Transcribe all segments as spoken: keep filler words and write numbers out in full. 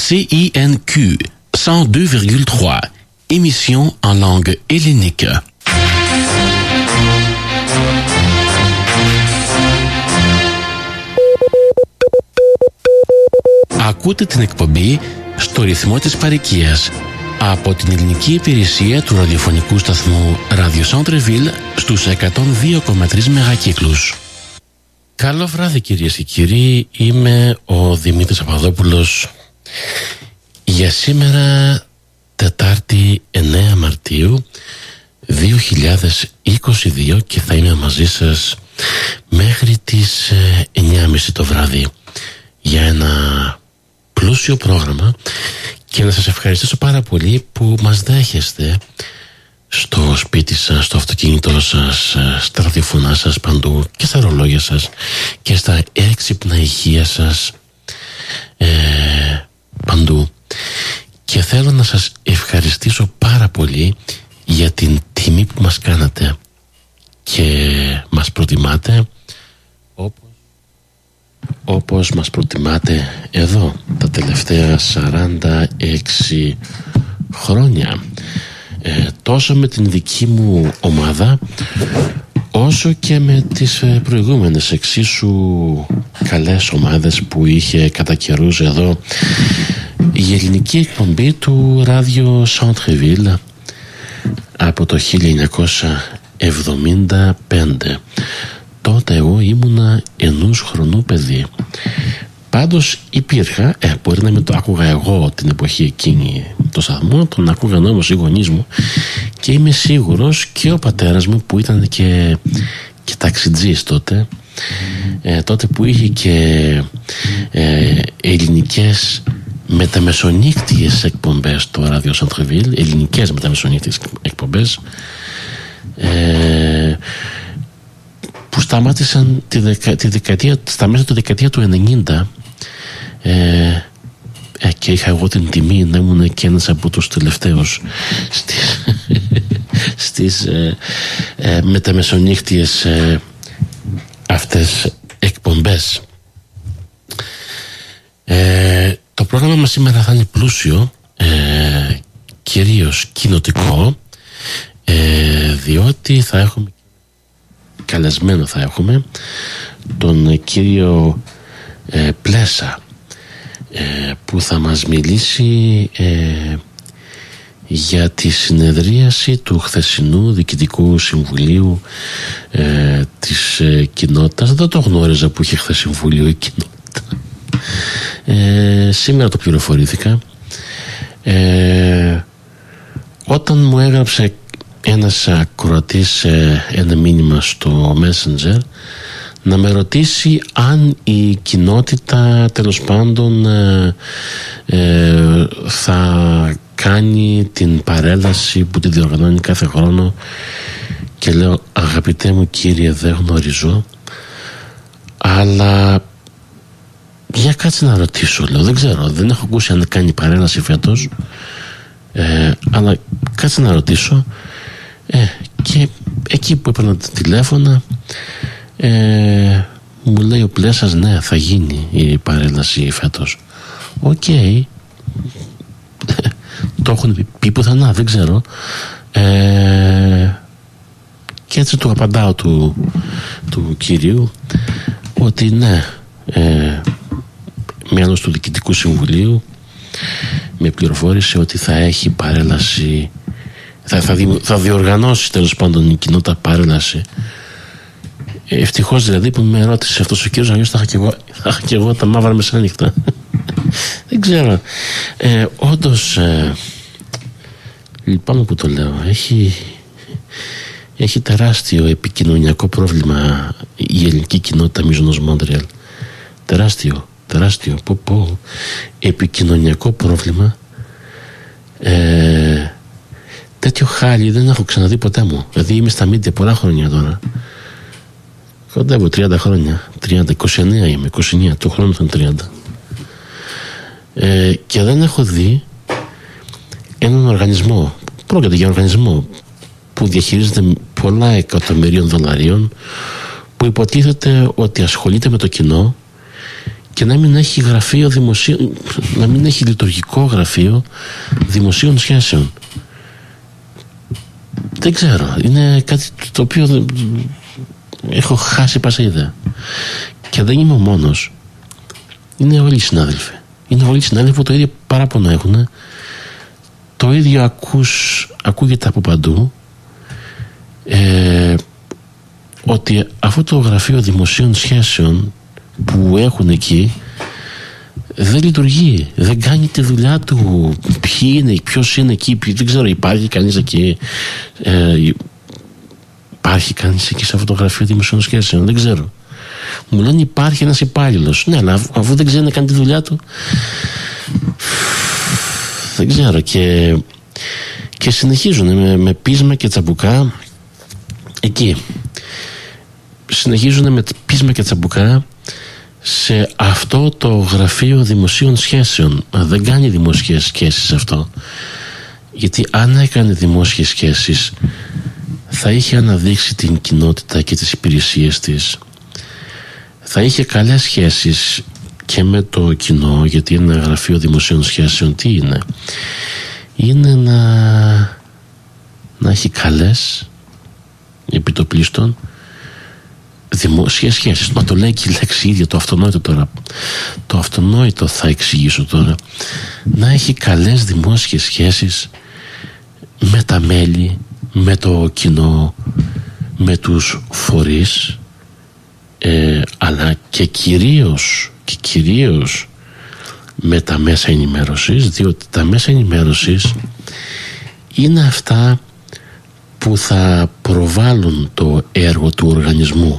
C I N Q cent deux virgule trois, émission en langue hellénique. Ακούτε την εκπομπή στο ρυθμό της παροικίας από την ελληνική υπηρεσία του ραδιοφωνικού σταθμού Radio Centre-Ville στους εκατόν δύο κόμμα τρία μεγακύκλους. Καλό βράδυ κυρίες και κύριοι, είμαι ο Δημήτρης Παπαδόπουλος. Για σήμερα Τετάρτη εννέα Μαρτίου δύο χιλιάδες είκοσι δύο και θα είμαι μαζί σας μέχρι τις εννιά και μισή το βράδυ για ένα πλούσιο πρόγραμμα και να σας ευχαριστήσω πάρα πολύ που μας δέχεστε στο σπίτι σας, στο αυτοκίνητό σας, στα ραδιοφωνά σας παντού και στα ρολόγια σας και στα έξυπνα ηχεία σας ε, παντού. Και θέλω να σας ευχαριστήσω πάρα πολύ για την τιμή που μας κάνατε και μας προτιμάτε όπως, όπως μας προτιμάτε εδώ τα τελευταία σαράντα έξι χρόνια, ε, τόσο με την δική μου ομάδα όσο και με τις προηγούμενες εξίσου καλές ομάδες που είχε κατά καιρούς εδώ η ελληνική εκπομπή του Radio Centre-Ville από το χίλια εννιακόσια εβδομήντα πέντε. Τότε εγώ ήμουνα ενός χρονού παιδί. Πάντως υπήρχα, ε, μπορεί να μην το άκουγα εγώ την εποχή εκείνη το σταθμό, τον άκουγαν όμως οι γονείς μου και είμαι σίγουρος και ο πατέρας μου που ήταν και, και ταξιτζής τότε, ε, τότε που είχε και ε, ελληνικές μεταμεσονύκτιες εκπομπές στο Radio Centre-Ville, ελληνικές μεταμεσονύκτιες εκπομπές ε, που σταμάτησαν τη δεκα, τη δεκαετία, στα μέσα του δεκαετία του ενενήντα ε, ε, και είχα εγώ την τιμή να ήμουν και ένας από τους τελευταίους στις, στις ε, ε, μεταμεσονύκτιες ε, αυτές εκπομπές. Ε, το πρόγραμμα μας σήμερα θα είναι πλούσιο, ε, κυρίως κοινοτικό, ε, διότι θα έχουμε καλεσμένο θα έχουμε τον κύριο ε, Πλέσα, ε, που θα μας μιλήσει ε, για τη συνεδρίαση του χθεσινού Διοικητικού Συμβουλίου ε, της ε, κοινότητας. Δεν το γνώριζα που είχε χθες συμβούλιο η κοινότητα. Ε, σήμερα το πληροφορήθηκα ε, όταν μου έγραψε ένας ακροατής ε, ένα μήνυμα στο Messenger να με ρωτήσει αν η κοινότητα τέλος πάντων ε, ε, θα κάνει την παρέλαση που τη διοργανώνει κάθε χρόνο και λέω αγαπητέ μου κύριε δεν γνωρίζω, αλλά για κάτσε να ρωτήσω, λέω, δεν ξέρω, δεν έχω ακούσει αν κάνει παρέλαση φέτος, ε, αλλά κάτσε να ρωτήσω. Ε, και εκεί που έπαιρνα τα τηλέφωνα ε, μου λέει ο Πλέσας ναι θα γίνει η παρέλαση φέτος. Οκ, okay. Το έχουν πει πουθενά, δεν ξέρω, ε, και έτσι του απαντάω του, του κυρίου ότι ναι, ε, μέλος του Διοικητικού Συμβουλίου με πληροφόρησε ότι θα έχει παρέλαση, θα, θα, δι, θα διοργανώσει τέλος πάντων η κοινότητα παρέλαση. Ευτυχώς δηλαδή που με ρώτησε αυτός ο κύριος, αλλιώς θα είχα και εγώ, θα είχα και εγώ τα μαύρα μεσάνυχτα. Δεν ξέρω, ε, όντως ε, λυπάμαι που το λέω, έχει, έχει τεράστιο επικοινωνιακό πρόβλημα η ελληνική κοινότητα Μίζωνος Μόντρεαλ. Τεράστιο, τεράστιο, πω πω, επικοινωνιακό πρόβλημα. Ε, τέτοιο χάλι δεν έχω ξαναδεί ποτέ μου. Δηλαδή είμαι στα μίντια πολλά χρόνια τώρα. Κοντεύω τριάντα χρόνια, τριάντα, είκοσι εννέα είμαι, είκοσι εννέα, του χρόνου ήταν τριάντα. Ε, και δεν έχω δει έναν οργανισμό, πρόκειται για οργανισμό που διαχειρίζεται πολλά εκατομμυρίων δολαρίων, που υποτίθεται ότι ασχολείται με το κοινό και να μην έχει γραφείο δημοσίων, να μην έχει λειτουργικό γραφείο δημοσίων σχέσεων. Δεν ξέρω, είναι κάτι το οποίο έχω χάσει πάσα ιδέα. Και δεν είμαι ο μόνος. Είναι όλοι οι συνάδελφοι. Είναι όλοι οι συνάδελφοι που το ίδιο παράπονο έχουν. Το ίδιο ακούς, ακούγεται από παντού, ε, ότι αυτό το γραφείο δημοσίων σχέσεων που έχουν εκεί δεν λειτουργεί, δεν κάνει τη δουλειά του. Ποιοι είναι, ποιος είναι εκεί, ποιοι, δεν ξέρω, υπάρχει κανείς εκεί, ε, υπάρχει κανείς εκεί σε αυτό το γραφείο δημοσίων σχέσεων, δεν ξέρω. Μου λένε υπάρχει ένας υπάλληλος. Ναι, αλλά αφού δεν ξέρει να κάνει τη δουλειά του, δεν ξέρω. Και, και συνεχίζουν με, με πείσμα και τσαμπουκά εκεί. Συνεχίζουν με πείσμα και τσαμπουκά σε αυτό το γραφείο δημοσίων σχέσεων. Δεν κάνει δημόσιες σχέσεις αυτό. Γιατί αν έκανε δημόσιες σχέσεις, θα είχε αναδείξει την κοινότητα και τις υπηρεσίες της. Θα είχε καλές σχέσεις και με το κοινό, γιατί ένα γραφείο δημοσίων σχέσεων τι είναι? Είναι να, να έχει καλές, επιτοπλίστων, δημόσιες σχέσεις. Μα το λέει και η λέξη ίδια, το αυτονόητο τώρα. Το αυτονόητο θα εξηγήσω τώρα. Να έχει καλές δημόσιες σχέσεις με τα μέλη, με το κοινό, με τους φορείς, ε, αλλά και κυρίως και κυρίως με τα μέσα ενημέρωσης, διότι τα μέσα ενημέρωσης είναι αυτά που θα προβάλλουν το έργο του οργανισμού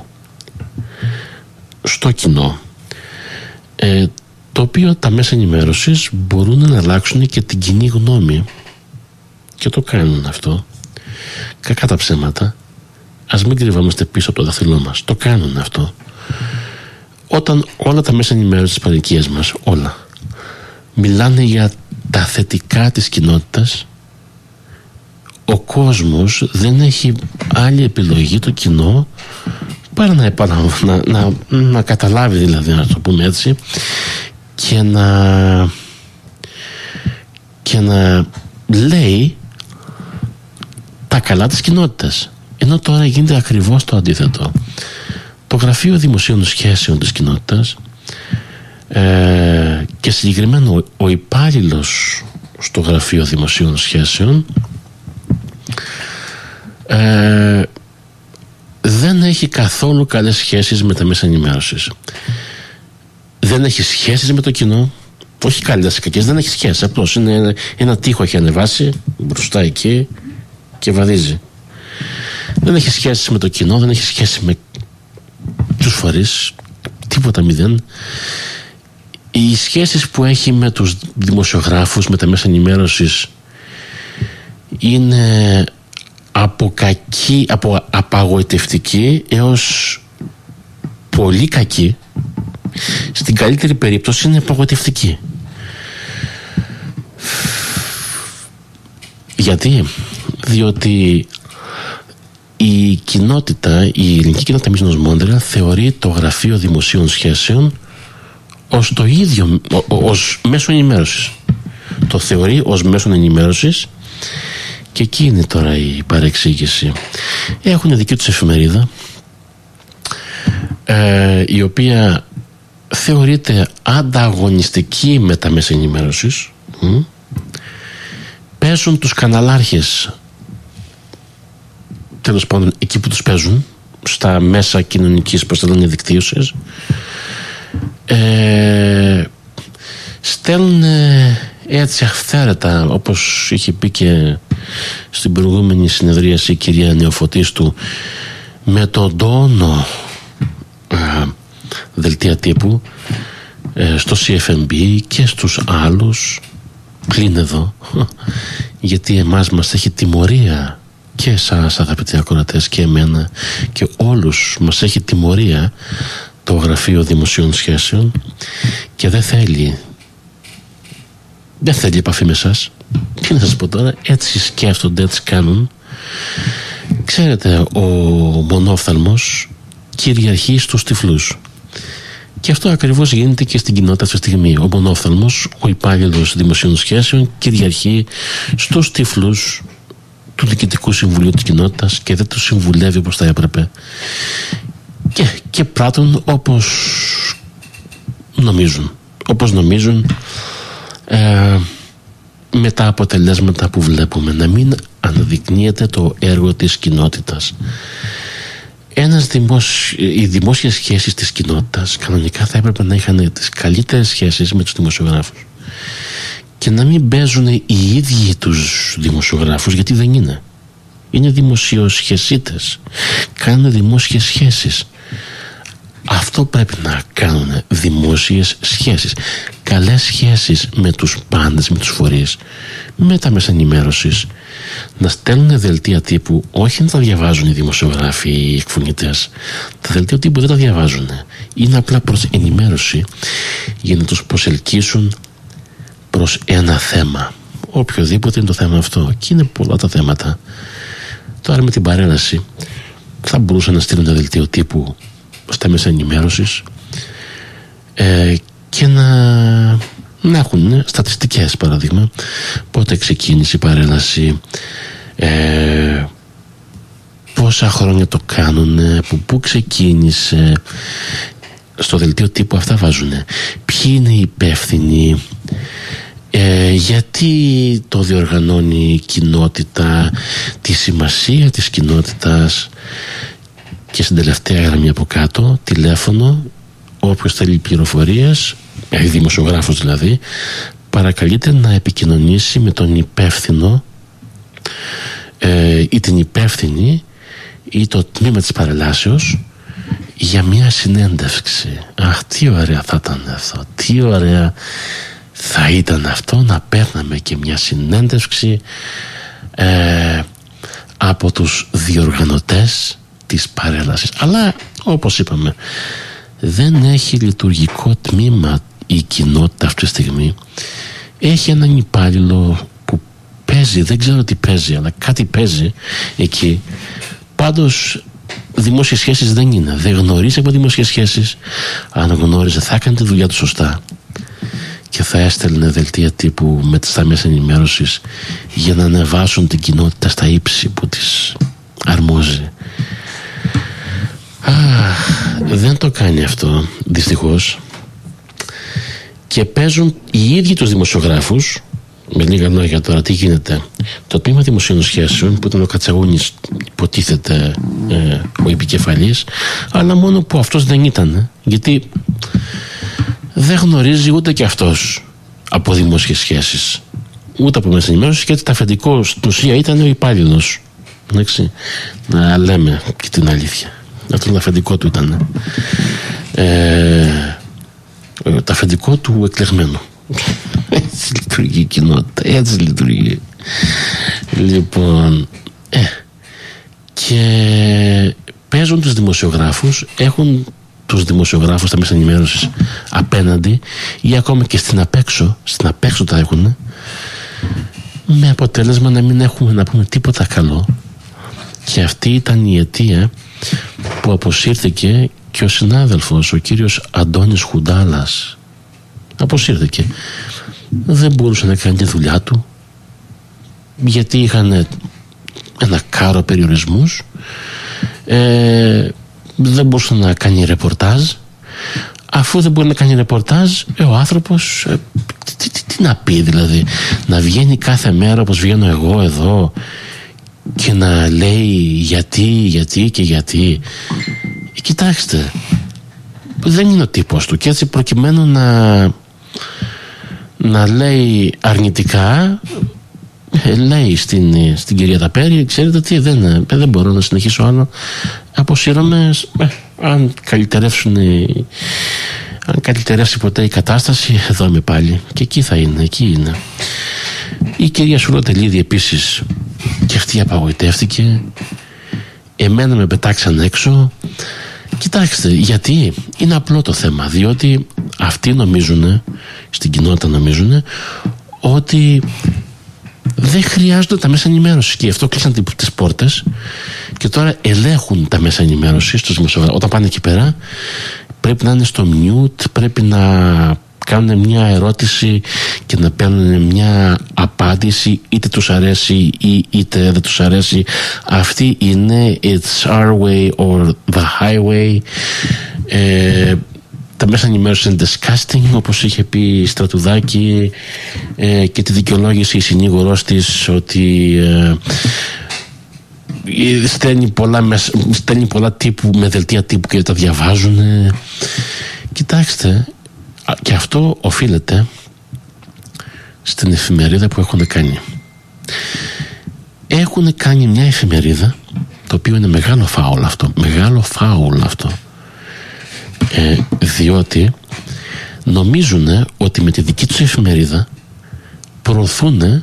στο κοινό, ε, το οποίο τα μέσα ενημέρωσης μπορούν να αλλάξουν και την κοινή γνώμη, και το κάνουν αυτό. Κακά τα ψέματα, ας μην κρυβόμαστε πίσω από το δάχτυλό μας, το κάνουν αυτό. Όταν όλα τα μέσα ενημέρωσης της παροικίας μας, όλα, μιλάνε για τα θετικά της κοινότητας, ο κόσμος δεν έχει άλλη επιλογή, το κοινό, παρά να, να, να, να καταλάβει, δηλαδή, να το πούμε έτσι, και να και να λέει τα καλά της κοινότητας. Ενώ τώρα γίνεται ακριβώς το αντίθετο. Το γραφείο δημοσίων σχέσεων της κοινότητας, ε, και συγκεκριμένα ο, ο υπάλληλος στο γραφείο δημοσίων σχέσεων, ε, δεν έχει καθόλου καλές σχέσεις με τα μέσα ενημέρωσης. Δεν έχει σχέσεις με το κοινό. Όχι καλές ή κακές, δεν έχει σχέσεις. Απλώς είναι ένα τοίχο, έχει ανεβάσει μπροστά εκεί και βαδίζει. Δεν έχει σχέσεις με το κοινό, δεν έχει σχέση με τους φορείς, τίποτα, μηδέν. Οι σχέσεις που έχει με τους δημοσιογράφους, με τα μέσα ενημέρωσης, είναι από κακή, από απαγοητευτική έως πολύ κακή. Στην καλύτερη περίπτωση είναι απαγοητευτική. Γιατί? Διότι η κοινότητα, η ελληνική κοινότητα Μίζωνος Μόντρεαλ θεωρεί το γραφείο δημοσίων σχέσεων ως το ίδιο, ως μέσο ενημέρωσης. Το θεωρεί ως μέσο ενημέρωσης, και εκεί είναι τώρα η παρεξήγηση. Έχουν δική τους εφημερίδα, ε, η οποία θεωρείται ανταγωνιστική με τα μέσα ενημέρωσης. Mm. Παίζουν τους καναλάρχες, τέλος πάντων εκεί που τους παίζουν, στα μέσα κοινωνικής προσταλώνια δικτύωσης, ε, στέλνουν έτσι αυθαίρετα, όπως είχε πει και στην προηγούμενη συνεδρίαση η κυρία Νεοφωτίστου, με τον τόνο ε, δελτία τύπου, ε, στο σι εφ εμ μπι και στους άλλους, πλην εδώ, γιατί εμάς μας έχει τιμωρία, και εσάς αγαπητοί ακροατές και εμένα και όλους μας έχει τιμωρία το γραφείο δημοσίων σχέσεων, και δεν θέλει δεν θέλει επαφή με εσάς. Τι να σας πω τώρα, έτσι σκέφτονται, έτσι κάνουν. Ξέρετε, ο μονόφθαλμος κυριαρχεί στους τυφλούς, Και αυτό ακριβώς γίνεται και στην κοινότητα αυτή τη στιγμή. Ο μονόφθαλμος, ο υπάλληλος δημοσίων σχέσεων, κυριαρχεί στους τυφλούς του Διοικητικού Συμβουλίου της κοινότητας και δεν τους συμβουλεύει όπως θα έπρεπε. Και, και πράττουν όπως νομίζουν. Όπως νομίζουν ε, με τα αποτελέσματα που βλέπουμε. Να μην αναδεικνύεται το έργο της κοινότητας. Ένας δημόσι... Οι δημόσιες σχέσεις της κοινότητας κανονικά θα έπρεπε να είχαν τις καλύτερες σχέσεις με τους δημοσιογράφους και να μην παίζουν οι ίδιοι τους δημοσιογράφους, γιατί δεν είναι. Είναι δημοσιοσχεσίτες. Κάνουν δημόσιες σχέσεις. Αυτό πρέπει να κάνουν, δημόσιες σχέσεις. Καλές σχέσεις με τους πάντες, με τους φορείς, με τα μέσα ενημέρωσης. Να στέλνουν δελτία τύπου, όχι να τα διαβάζουν οι δημοσιογράφοι ή οι εκφωνητές. Τα δελτία τύπου δεν τα διαβάζουν. Είναι απλά προς ενημέρωση, για να τους προσελκύσουν προς ένα θέμα. Οποιοδήποτε είναι το θέμα αυτό. Και είναι πολλά τα θέματα. Τώρα με την παρέλαση θα μπορούσαν να στείλουν ένα δελτίο τύπου στα μέσα ενημέρωσης ε, και να, να έχουν στατιστικές, παράδειγμα, πότε ξεκίνησε η παρέλαση, ε, πόσα χρόνια το κάνουν, που πού ξεκίνησε. Στο δελτίο τύπου αυτά βάζουν ποιοι είναι οι υπεύθυνοι, ε, γιατί το διοργανώνει η κοινότητα, τη σημασία της κοινότητας. Και στην τελευταία γραμμή από κάτω, τηλέφωνο, όποιος θέλει πληροφορίες, δημοσιογράφος δηλαδή, παρακαλείται να επικοινωνήσει με τον υπεύθυνο ε, ή την υπεύθυνη ή το τμήμα της παρελάσεως για μια συνέντευξη. Αχ, τι ωραία θα ήταν αυτό, τι ωραία θα ήταν αυτό, να παίρναμε και μια συνέντευξη ε, από τους διοργανωτές της παρέλασης. Αλλά όπως είπαμε, δεν έχει λειτουργικό τμήμα η κοινότητα αυτή τη στιγμή. Έχει έναν υπάλληλο που παίζει, δεν ξέρω τι παίζει, αλλά κάτι παίζει εκεί. Πάντως δημόσιες σχέσεις δεν είναι. Δεν γνωρίζει από δημόσιες σχέσεις. Αν γνώριζε θα έκανε τη δουλειά του σωστά και θα έστελνε δελτία τύπου με τις μέσα ενημέρωσης για να ανεβάσουν την κοινότητα στα ύψη που της αρμόζει. Α, δεν το κάνει αυτό, δυστυχώς. Και παίζουν οι ίδιοι τους δημοσιογράφους. Με λίγα λόγια τώρα τι γίνεται. Το τμήμα δημοσίων σχέσεων, που ήταν ο Κατσαγούνης, υποτίθεται ε, ο επικεφαλής, αλλά μόνο που αυτός δεν ήταν, γιατί δεν γνωρίζει ούτε και αυτός από δημόσιες σχέσεις, ούτε από μέσα ενημέρωση, και έτσι τα αφεντικό στην ουσία ήταν ο υπάλληλος. Εντάξει, να λέμε και την αλήθεια. Αυτό το αφεντικό του ήταν. Ε, το αφεντικό του εκλεγμένου. Έτσι λειτουργεί η κοινότητα. Έτσι λειτουργεί. Λοιπόν, ε, και παίζουν τους δημοσιογράφους, έχουν τους δημοσιογράφους στα μέσα ενημέρωσης απέναντι ή ακόμα και στην απέξω, στην απέξω τα έχουν, με αποτέλεσμα να μην έχουμε να πούμε τίποτα καλό. Και αυτή ήταν η αιτία που αποσύρθηκε και ο συνάδελφος, ο κύριος Αντώνης Χουντάλας. Αποσύρθηκε. Δεν μπορούσε να κάνει τη δουλειά του, γιατί είχαν ένα κάρο περιορισμούς. Ε, δεν μπορούσε να κάνει ρεπορτάζ. Αφού δεν μπορεί να κάνει ρεπορτάζ, ε, ο άνθρωπος ε, τι, τι, τι να πει, δηλαδή να βγαίνει κάθε μέρα όπως βγαίνω εγώ εδώ και να λέει γιατί, γιατί και γιατί. Ε, κοιτάξτε, δεν είναι ο τύπος του, και έτσι προκειμένου να να λέει αρνητικά, ε, λέει στην, στην κυρία Ταπέρη, ξέρετε τι, δεν, ε, δεν μπορώ να συνεχίσω άλλο, αποσύρωμαι, ε, αν καλυτερεύσουν οι, αν καλυτερεύσει ποτέ η κατάσταση, εδώ είμαι πάλι. Και εκεί θα είναι, εκεί είναι. Η κυρία Σουροτελίδη επίσης, και αυτή απαγοητεύτηκε. Εμένα με πετάξαν έξω. Κοιτάξτε, γιατί είναι απλό το θέμα, διότι αυτοί νομίζουν, στην κοινότητα νομίζουν, ότι δεν χρειάζονται τα μέσα ενημέρωσης και γι' αυτό κλείσαν τις πόρτες και τώρα ελέγχουν τα μέσα ενημέρωσης στους δημοσιογράφους. Όταν πάνε εκεί πέρα πρέπει να είναι στο mute, πρέπει να κάνουν μια ερώτηση και να παίρνουν μια απάντηση, είτε τους αρέσει ή είτε δεν τους αρέσει. Αυτή είναι it's our way or the highway. ε, Τα μέσα ενημέρωση είναι disgusting, όπως είχε πει η Στρατουδάκη, ε, και τη δικαιολόγηση η συνήγορός της ότι ε, στέλνει πολλά, στέλνει πολλά τύπου με δελτία τύπου και τα διαβάζουν. Κοιτάξτε, και αυτό οφείλεται στην εφημερίδα που έχουν κάνει. Έχουν κάνει μια εφημερίδα, το οποίο είναι μεγάλο φάουλ αυτό, μεγάλο φάουλ αυτό. Ε, διότι νομίζουν ότι με τη δική τους εφημερίδα προωθούν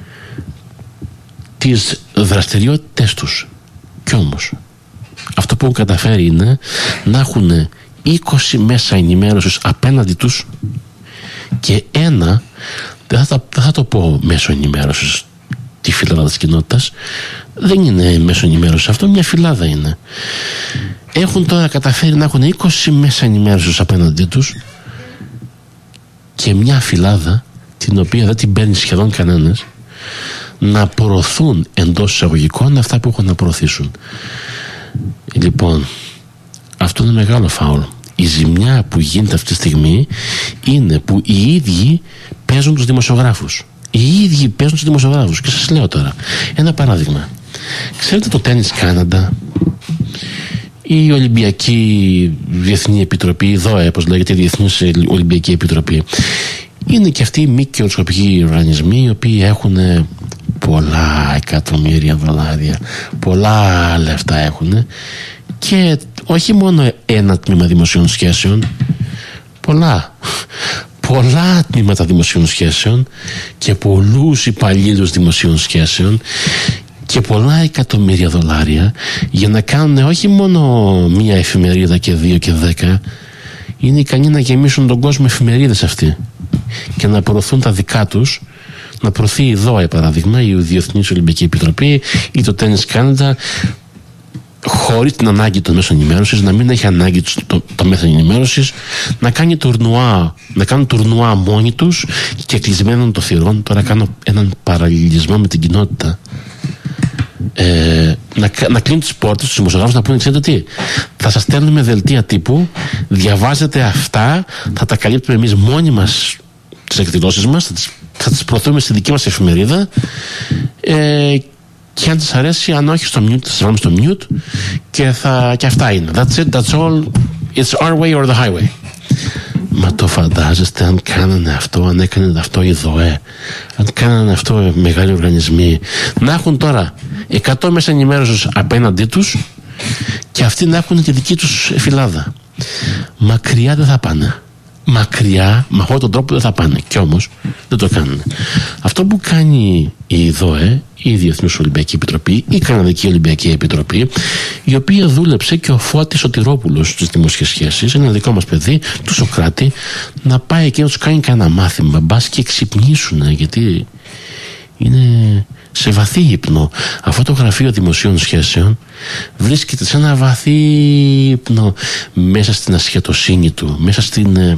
τις δραστηριότητες τους. Κι όμως αυτό που έχουν καταφέρει είναι να έχουν είκοσι μέσα ενημέρωσης απέναντι τους και ένα, δεν θα, δεν θα το πω μέσο ενημέρωσης, τη φυλάδα της κοινότητας, δεν είναι μέσο ενημέρωσης αυτό, μια φυλάδα είναι. Έχουν τώρα καταφέρει να έχουν είκοσι μέσα ενημέρωσης απέναντί τους και μια φυλάδα την οποία δεν την παίρνει σχεδόν κανένας, να προωθούν εντός εισαγωγικών αυτά που έχουν να προωθήσουν. Λοιπόν, αυτό είναι μεγάλο φάουλ. Η ζημιά που γίνεται αυτή τη στιγμή είναι που οι ίδιοι παίζουν τους δημοσιογράφους. Οι ίδιοι παίζουν τους δημοσιογράφους. Και σας λέω τώρα ένα παράδειγμα. Ξέρετε το Tennis Canada, η Ολυμπιακή Διεθνή Επιτροπή, η ΔΟΕ, όπως λέγεται, η Διεθνής Ολυμπιακή Επιτροπή, είναι και αυτοί οι μη κερδοσκοπικοί οργανισμοί οι οποίοι έχουν πολλά εκατομμύρια δολάρια, πολλά λεφτά έχουν, και όχι μόνο ένα τμήμα δημοσίων σχέσεων, πολλά πολλά τμήματα δημοσίων σχέσεων και πολλούς υπαλλήλους δημοσίων σχέσεων και πολλά εκατομμύρια δολάρια για να κάνουν όχι μόνο μία εφημερίδα και δύο και δέκα, είναι ικανοί να γεμίσουν τον κόσμο εφημερίδες αυτοί και να προωθούν τα δικά τους, να προωθεί η ΔΟΕ παράδειγμα, η Διεθνής Ολυμπιακή Επιτροπή ή το Tennis Canada, χωρίς την ανάγκη των μέσων ενημέρωσης, να μην έχει ανάγκη το, το, το μέσο ενημέρωσης, να κάνει τουρνουά, να κάνουν τουρνουά μόνοι τους και κλεισμένων των θυρών. Τώρα κάνω έναν παραλληλισμό με την κοινότητα. Ε, να, να κλείνουν τις πόρτες στους δημοσιογράφους, να πούνε, ξέρετε τι, θα σας στέλνουμε δελτία τύπου, διαβάζετε αυτά, θα τα καλύπτουμε εμείς μόνοι μας τις εκδηλώσεις μας, θα τις, θα τις προωθούμε στη δική μας εφημερίδα, ε, και αν σας αρέσει, αν όχι στο mute, θα σας βάλουμε στο mute και, θα, και αυτά είναι. That's it, that's all, it's our way or the highway. Μα το φαντάζεστε αν κάνανε αυτό, αν έκανε αυτό η ΔΟΕ, αν κάνανε αυτό οι μεγάλοι οργανισμοί, να έχουν τώρα εκατό μέσα ενημέρωσης απέναντί τους και αυτοί να έχουν τη δική τους φυλάδα. Μακριά δεν θα πάνε. Μακριά, με αυτόν τον τρόπο δεν θα πάνε. Κι όμως δεν το κάνουν. Αυτό που κάνει η ΔΟΕ, η Διεθνής Ολυμπιακή Επιτροπή, η Καναδική Ολυμπιακή Επιτροπή, η οποία δούλεψε και ο Φώτης Σωτηρόπουλος στις δημόσιες σχέσεις, ένα δικό μας παιδί, του Σοκράτη, να πάει εκεί να τους κάνει κανένα μάθημα, μπας και ξυπνήσουν, γιατί είναι σε βαθύ ύπνο. Αυτό το γραφείο δημοσίων σχέσεων βρίσκεται σε ένα βαθύ ύπνο, μέσα στην ασχετοσύνη του, μέσα στην...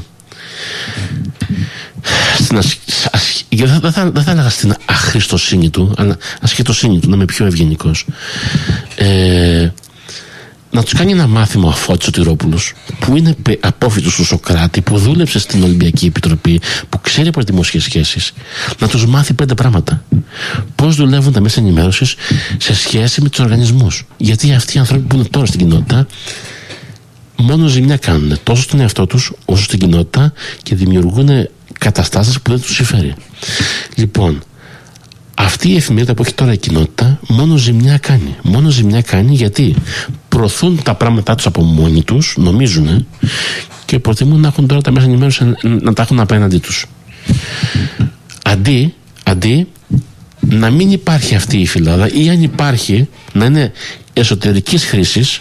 στην ασ... ασ... δεν θα, θα, θα έλεγα στην αχρηστοσύνη του, αλλά ασχετοσύνη του, να είμαι πιο ευγενικός. Ε, να τους κάνει ένα μάθημα ο Φώτης Σωτηρόπουλος, που είναι απόφοιτος του Σοκράτη, που δούλεψε στην Ολυμπιακή Επιτροπή, που ξέρει από δημόσιες σχέσεις, να τους μάθει πέντε πράγματα. Πώς δουλεύουν τα μέσα ενημέρωσης σε σχέση με τους οργανισμούς. Γιατί αυτοί οι άνθρωποι που είναι τώρα στην κοινότητα μόνο ζημιά κάνουν, τόσο στον εαυτό τους όσο στην κοινότητα, και δημιουργούν καταστάσεις που δεν τους συμφέρει. Λοιπόν, αυτή η εφημερίδα που έχει τώρα η κοινότητα μόνο ζημιά κάνει. Μόνο ζημιά κάνει γιατί προωθούν τα πράγματά τους από μόνοι τους, νομίζουν, και προτιμούν να έχουν τώρα τα μέσα ενημέρωση να τα έχουν απέναντί τους. Αντί, αντί να μην υπάρχει αυτή η φυλάδα, ή αν υπάρχει να είναι εσωτερικής χρήσης,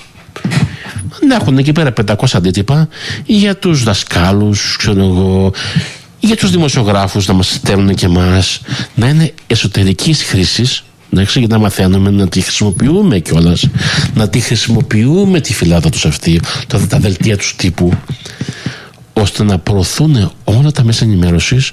να έχουν εκεί πέρα πεντακόσια αντίτυπα για τους δασκάλους, ξέρω εγώ, για τους δημοσιογράφους να μας στέλνουν και εμάς, να είναι εσωτερικής χρήσης, για να μαθαίνουμε να τη χρησιμοποιούμε κιόλας, να τη χρησιμοποιούμε τη φυλάδα τους αυτή, τα δελτία τους τύπου, ώστε να προωθούν όλα τα μέσα ενημέρωσης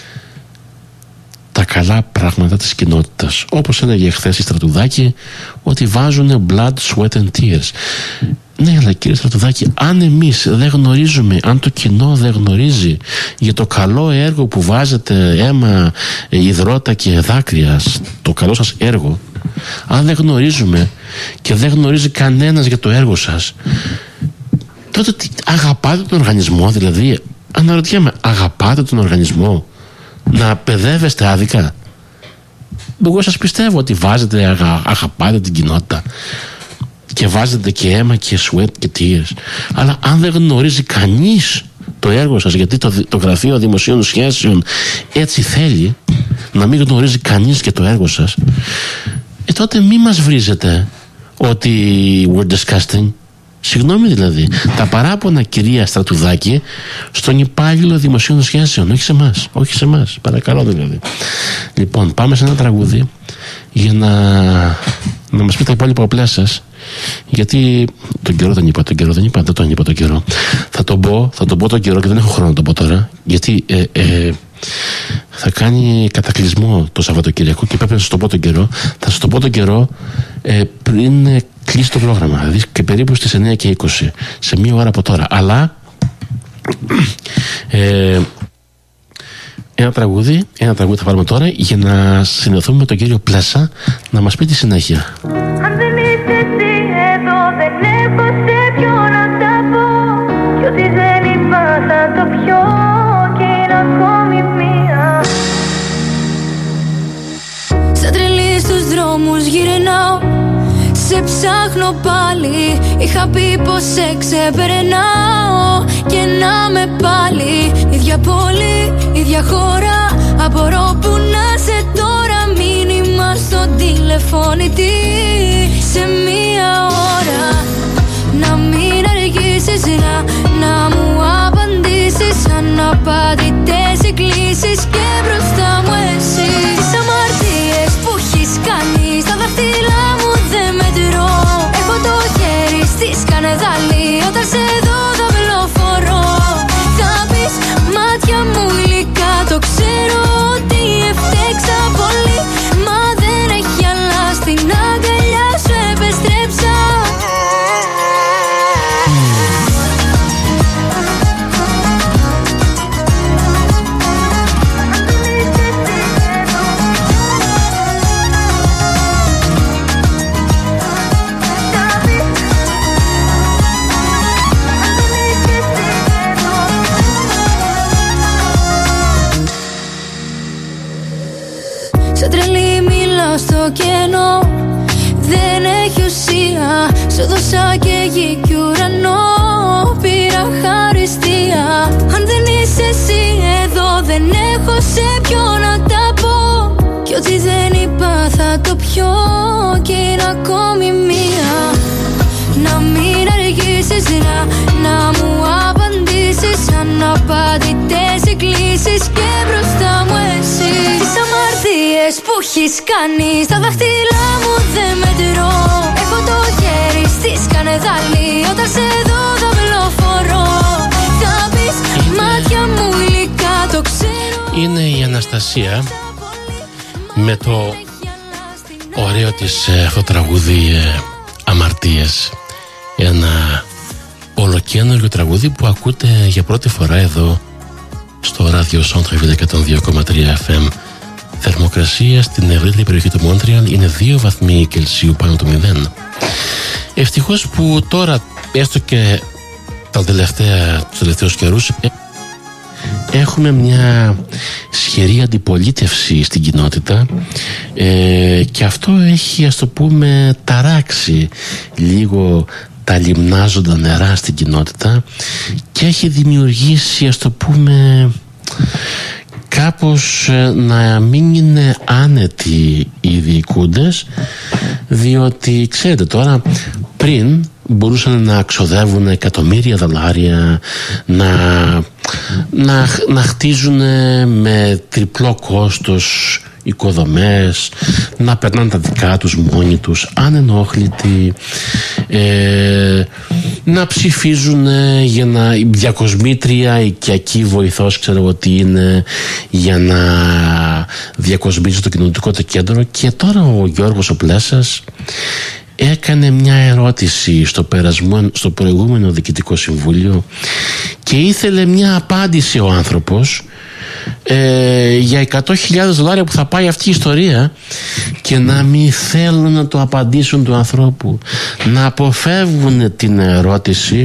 τα καλά πράγματα της κοινότητας. Όπως έλεγε χθες η Στρατουδάκη, ότι βάζουν blood, sweat and tears. Ναι, αλλά κύριε Στρατουδάκη, αν εμείς δεν γνωρίζουμε, αν το κοινό δεν γνωρίζει για το καλό έργο που βάζετε αίμα, υδρότα και δάκρυα, το καλό σας έργο, αν δεν γνωρίζουμε και δεν γνωρίζει κανένας για το έργο σας, τότε τι, αγαπάτε τον οργανισμό? Δηλαδή, αναρωτιέμαι, αγαπάτε τον οργανισμό να παιδεύεστε άδικα? Εγώ σας πιστεύω ότι βάζετε, αγα, αγαπάτε την κοινότητα και βάζετε και αίμα και sweat και tears, αλλά αν δεν γνωρίζει κανείς το έργο σας, γιατί το, το Γραφείο Δημοσίων Σχέσεων έτσι θέλει, να μην γνωρίζει κανείς και το έργο σας, ε, τότε μη μας βρίζετε ότι we're disgusting. Συγγνώμη δηλαδή. Τα παράπονα, κυρία Στρατουδάκη, στον υπάλληλο Δημοσίων Σχέσεων, όχι σε εμάς. Όχι σε εμάς. Παρακαλώ δηλαδή. Λοιπόν, πάμε σε ένα τραγούδι για να, να μας πει τα υπόλοιπα οπλά σας. Γιατί τον καιρό δεν είπα, τον καιρό δεν είπα, δεν τον είπα τον καιρό. Θα τον πω, θα τον πω τον καιρό και δεν έχω χρόνο να τον πω τώρα. Γιατί ε, ε, θα κάνει κατακλυσμό το Σαββατοκυριακό και πρέπει να σας το πω τον καιρό. Θα σας το πω τον καιρό ε, πριν ε, κλείσει το πρόγραμμα, δηλαδή και περίπου στις εννιά και είκοσι, σε μία ώρα από τώρα. Αλλά ε, ένα τραγούδι, ένα τραγούδι θα βάλουμε τώρα για να συνδεθούμε με τον κύριο Πλέσα να μας πει τη συνέχεια. Αν δεν είσαι εσύ εδώ, δεν έχω σε ποιο να τα πω, κι ότι δεν είπα θα το πιω και είναι ακόμη μία. Σαν τρελή στους δρόμους γυρνάω, σε ψάχνω πάλι. Είχα πει πως σε ξεπερνάω και να με πάλι. Ίδια πόλη, ίδια χώρα, απορώ που να σε τώρα. Μήνυμα στον τηλεφώνητη σε μία ώρα. Να μην αργήσεις να, να μου απαντήσεις. Αναπαντητές εκκλήσεις και μπροστά μου εσύ. Τις αμαρτίες που έχεις κάνει στα δάχτυλά μου δεν μετρώ. Έχω το χέρι στη σκανεδάλη όταν σε δω δαυλοφορώ. Θα πεις μάτια μου γλυκά, το ξέρω ότι έφτεξα πολύ, μα δεν έχει άλλα, στην αγκαλιά σου επεστρέψα. Σαν τρελή μιλάω στο κενό, δεν έχει ουσία. Σου δώσα και γη κι ουρανό, πήρα χαριστία. Αν δεν είσαι εσύ εδώ, δεν έχω σε ποιο να τα πω, κι ό,τι δεν είπα θα το πιω και είναι ακόμη μία. Να μην αργήσεις να, να μου απαντήσεις. Αναπαντητές εκκλήσεις και μπροστά μου εσύ. Τις αμαρτίες που έχεις κάνει στα δάχτυλά μου δεν μετρώ. Έχω το χέρι στη σκανεδάλη όταν σε δω δαυλοφορώ. Θα πεις μάτια μου γλυκά, το ξέρω. Είναι η Αναστασία με το ωραίο της ε, αυτό τραγούδι ε, Αμαρτίες. Ένα ολοκαίνουργιο τραγούδι που ακούτε για πρώτη φορά εδώ στο ράδιο Centre Ville εκατόν δύο κόμμα τρία εφ εμ. Θερμοκρασία στην ευρύτερη περιοχή του Μόντρεαλ είναι δύο βαθμοί Κελσίου πάνω του μηδέν. Ευτυχώς που τώρα, έστω και τα τελευταία, τους τελευταίους καιρούς, έχουμε μια ισχυρή αντιπολίτευση στην κοινότητα ε, και αυτό έχει, ας το πούμε, ταράξει λίγο τα λιμνάζοντα νερά στην κοινότητα και έχει δημιουργήσει, ας το πούμε, κάπως να μην είναι άνετοι οι διοικούντες, διότι ξέρετε τώρα, πριν μπορούσαν να ξοδεύουν εκατομμύρια δολάρια, να, να, να χτίζουν με τριπλό κόστος οικοδομές, να περνάνε τα δικά τους μόνοι τους ανενόχλητοι, ε, να ψηφίζουν για να διακοσμήτρια, οικιακή βοηθός, ξέρω εγώ τι είναι, για να διακοσμήσει το κοινωνικό το κέντρο. Και τώρα ο Γιώργος ο Πλέσας έκανε μια ερώτηση στο, περασμό, στο προηγούμενο Διοικητικό Συμβούλιο και ήθελε μια απάντηση ο άνθρωπος ε, για εκατό χιλιάδες δολάρια που θα πάει αυτή η ιστορία, και να μην θέλουν να το απαντήσουν του ανθρώπου, να αποφεύγουν την ερώτηση,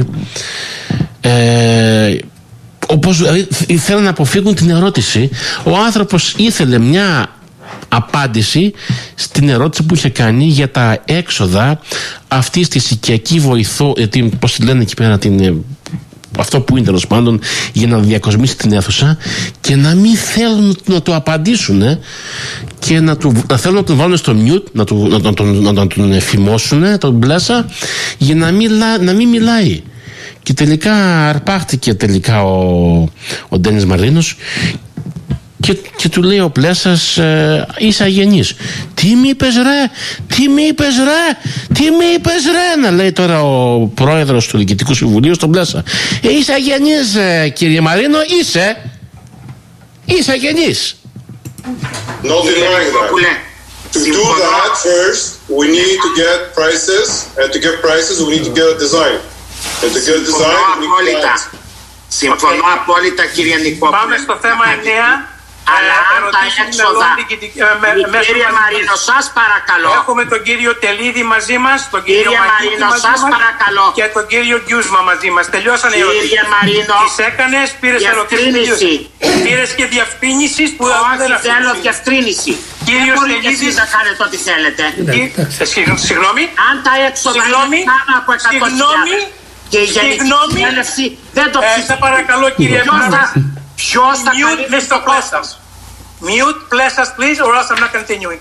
ε, όπως δηλαδή ήθελαν να αποφύγουν την ερώτηση. Ο άνθρωπος ήθελε μια απάντηση στην ερώτηση που είχε κάνει για τα έξοδα αυτής της οικιακή βοηθό, ε, πώς τη λένε εκεί πέρα, την, αυτό που είναι τέλος πάντων, για να διακοσμήσει την αίθουσα, και να μην θέλουν να το απαντήσουν, ε, και να, του, να θέλουν να τον βάλουν στο mute, να, του, να, να, τον, να, να τον εφημώσουν, τον Πλέσα, για να, μιλά, να μην μιλάει. Και τελικά αρπάχτηκε τελικά ο, ο Ντένις Μαρίνος και, και του λέει ο Πλέσας, ε, είσαι αγενής. Τι μη είπες ρε, τι μη είπες ρε, τι μη είπες ρε, να λέει τώρα ο πρόεδρος του Διοικητικού Συμβουλίου στον Πλέσα. Ε, είσαι αγενής ε, κύριε Μαρίνο, είσαι, είσαι αγενής. No denying that. To do that, first we need to get prices, and to get prices we need to get a design. And to get a design we need to get. Συμφωνώ απόλυτα κύριε Νικόπουλε. Πάμε στο θέμα εννέα. Αλλά αν τα έξοδα, κύριε Μαρίνο, σας παρακαλώ. Έχουμε τον κύριο Τελίδη μαζί μας, τον κύριο Μαρίνο, σας παρακαλώ. Και τον κύριο Γκιούσμα μαζί μας. Τελειώσανε οι ερωτήσεις. Κύριε Μαρίνο, τις έκανες, πήρες ερωτήσεις. Πήρες και διευκρίνησης που δεν όχι, θέλω διευκρίνηση. Κύριος Τελίδης, να κάνετε ό,τι θέλετε. Συγγνώμη. Αν τα έξοδα είναι πάνω από εκατό χιλιάδες και η Γενική Συνέλευση δεν το ψηφίζει. Σε παρακαλώ κύριε Μάρκα. Ποιος θα Mute Mister Plessas. Mute Plessas please, or else I'm not continuing.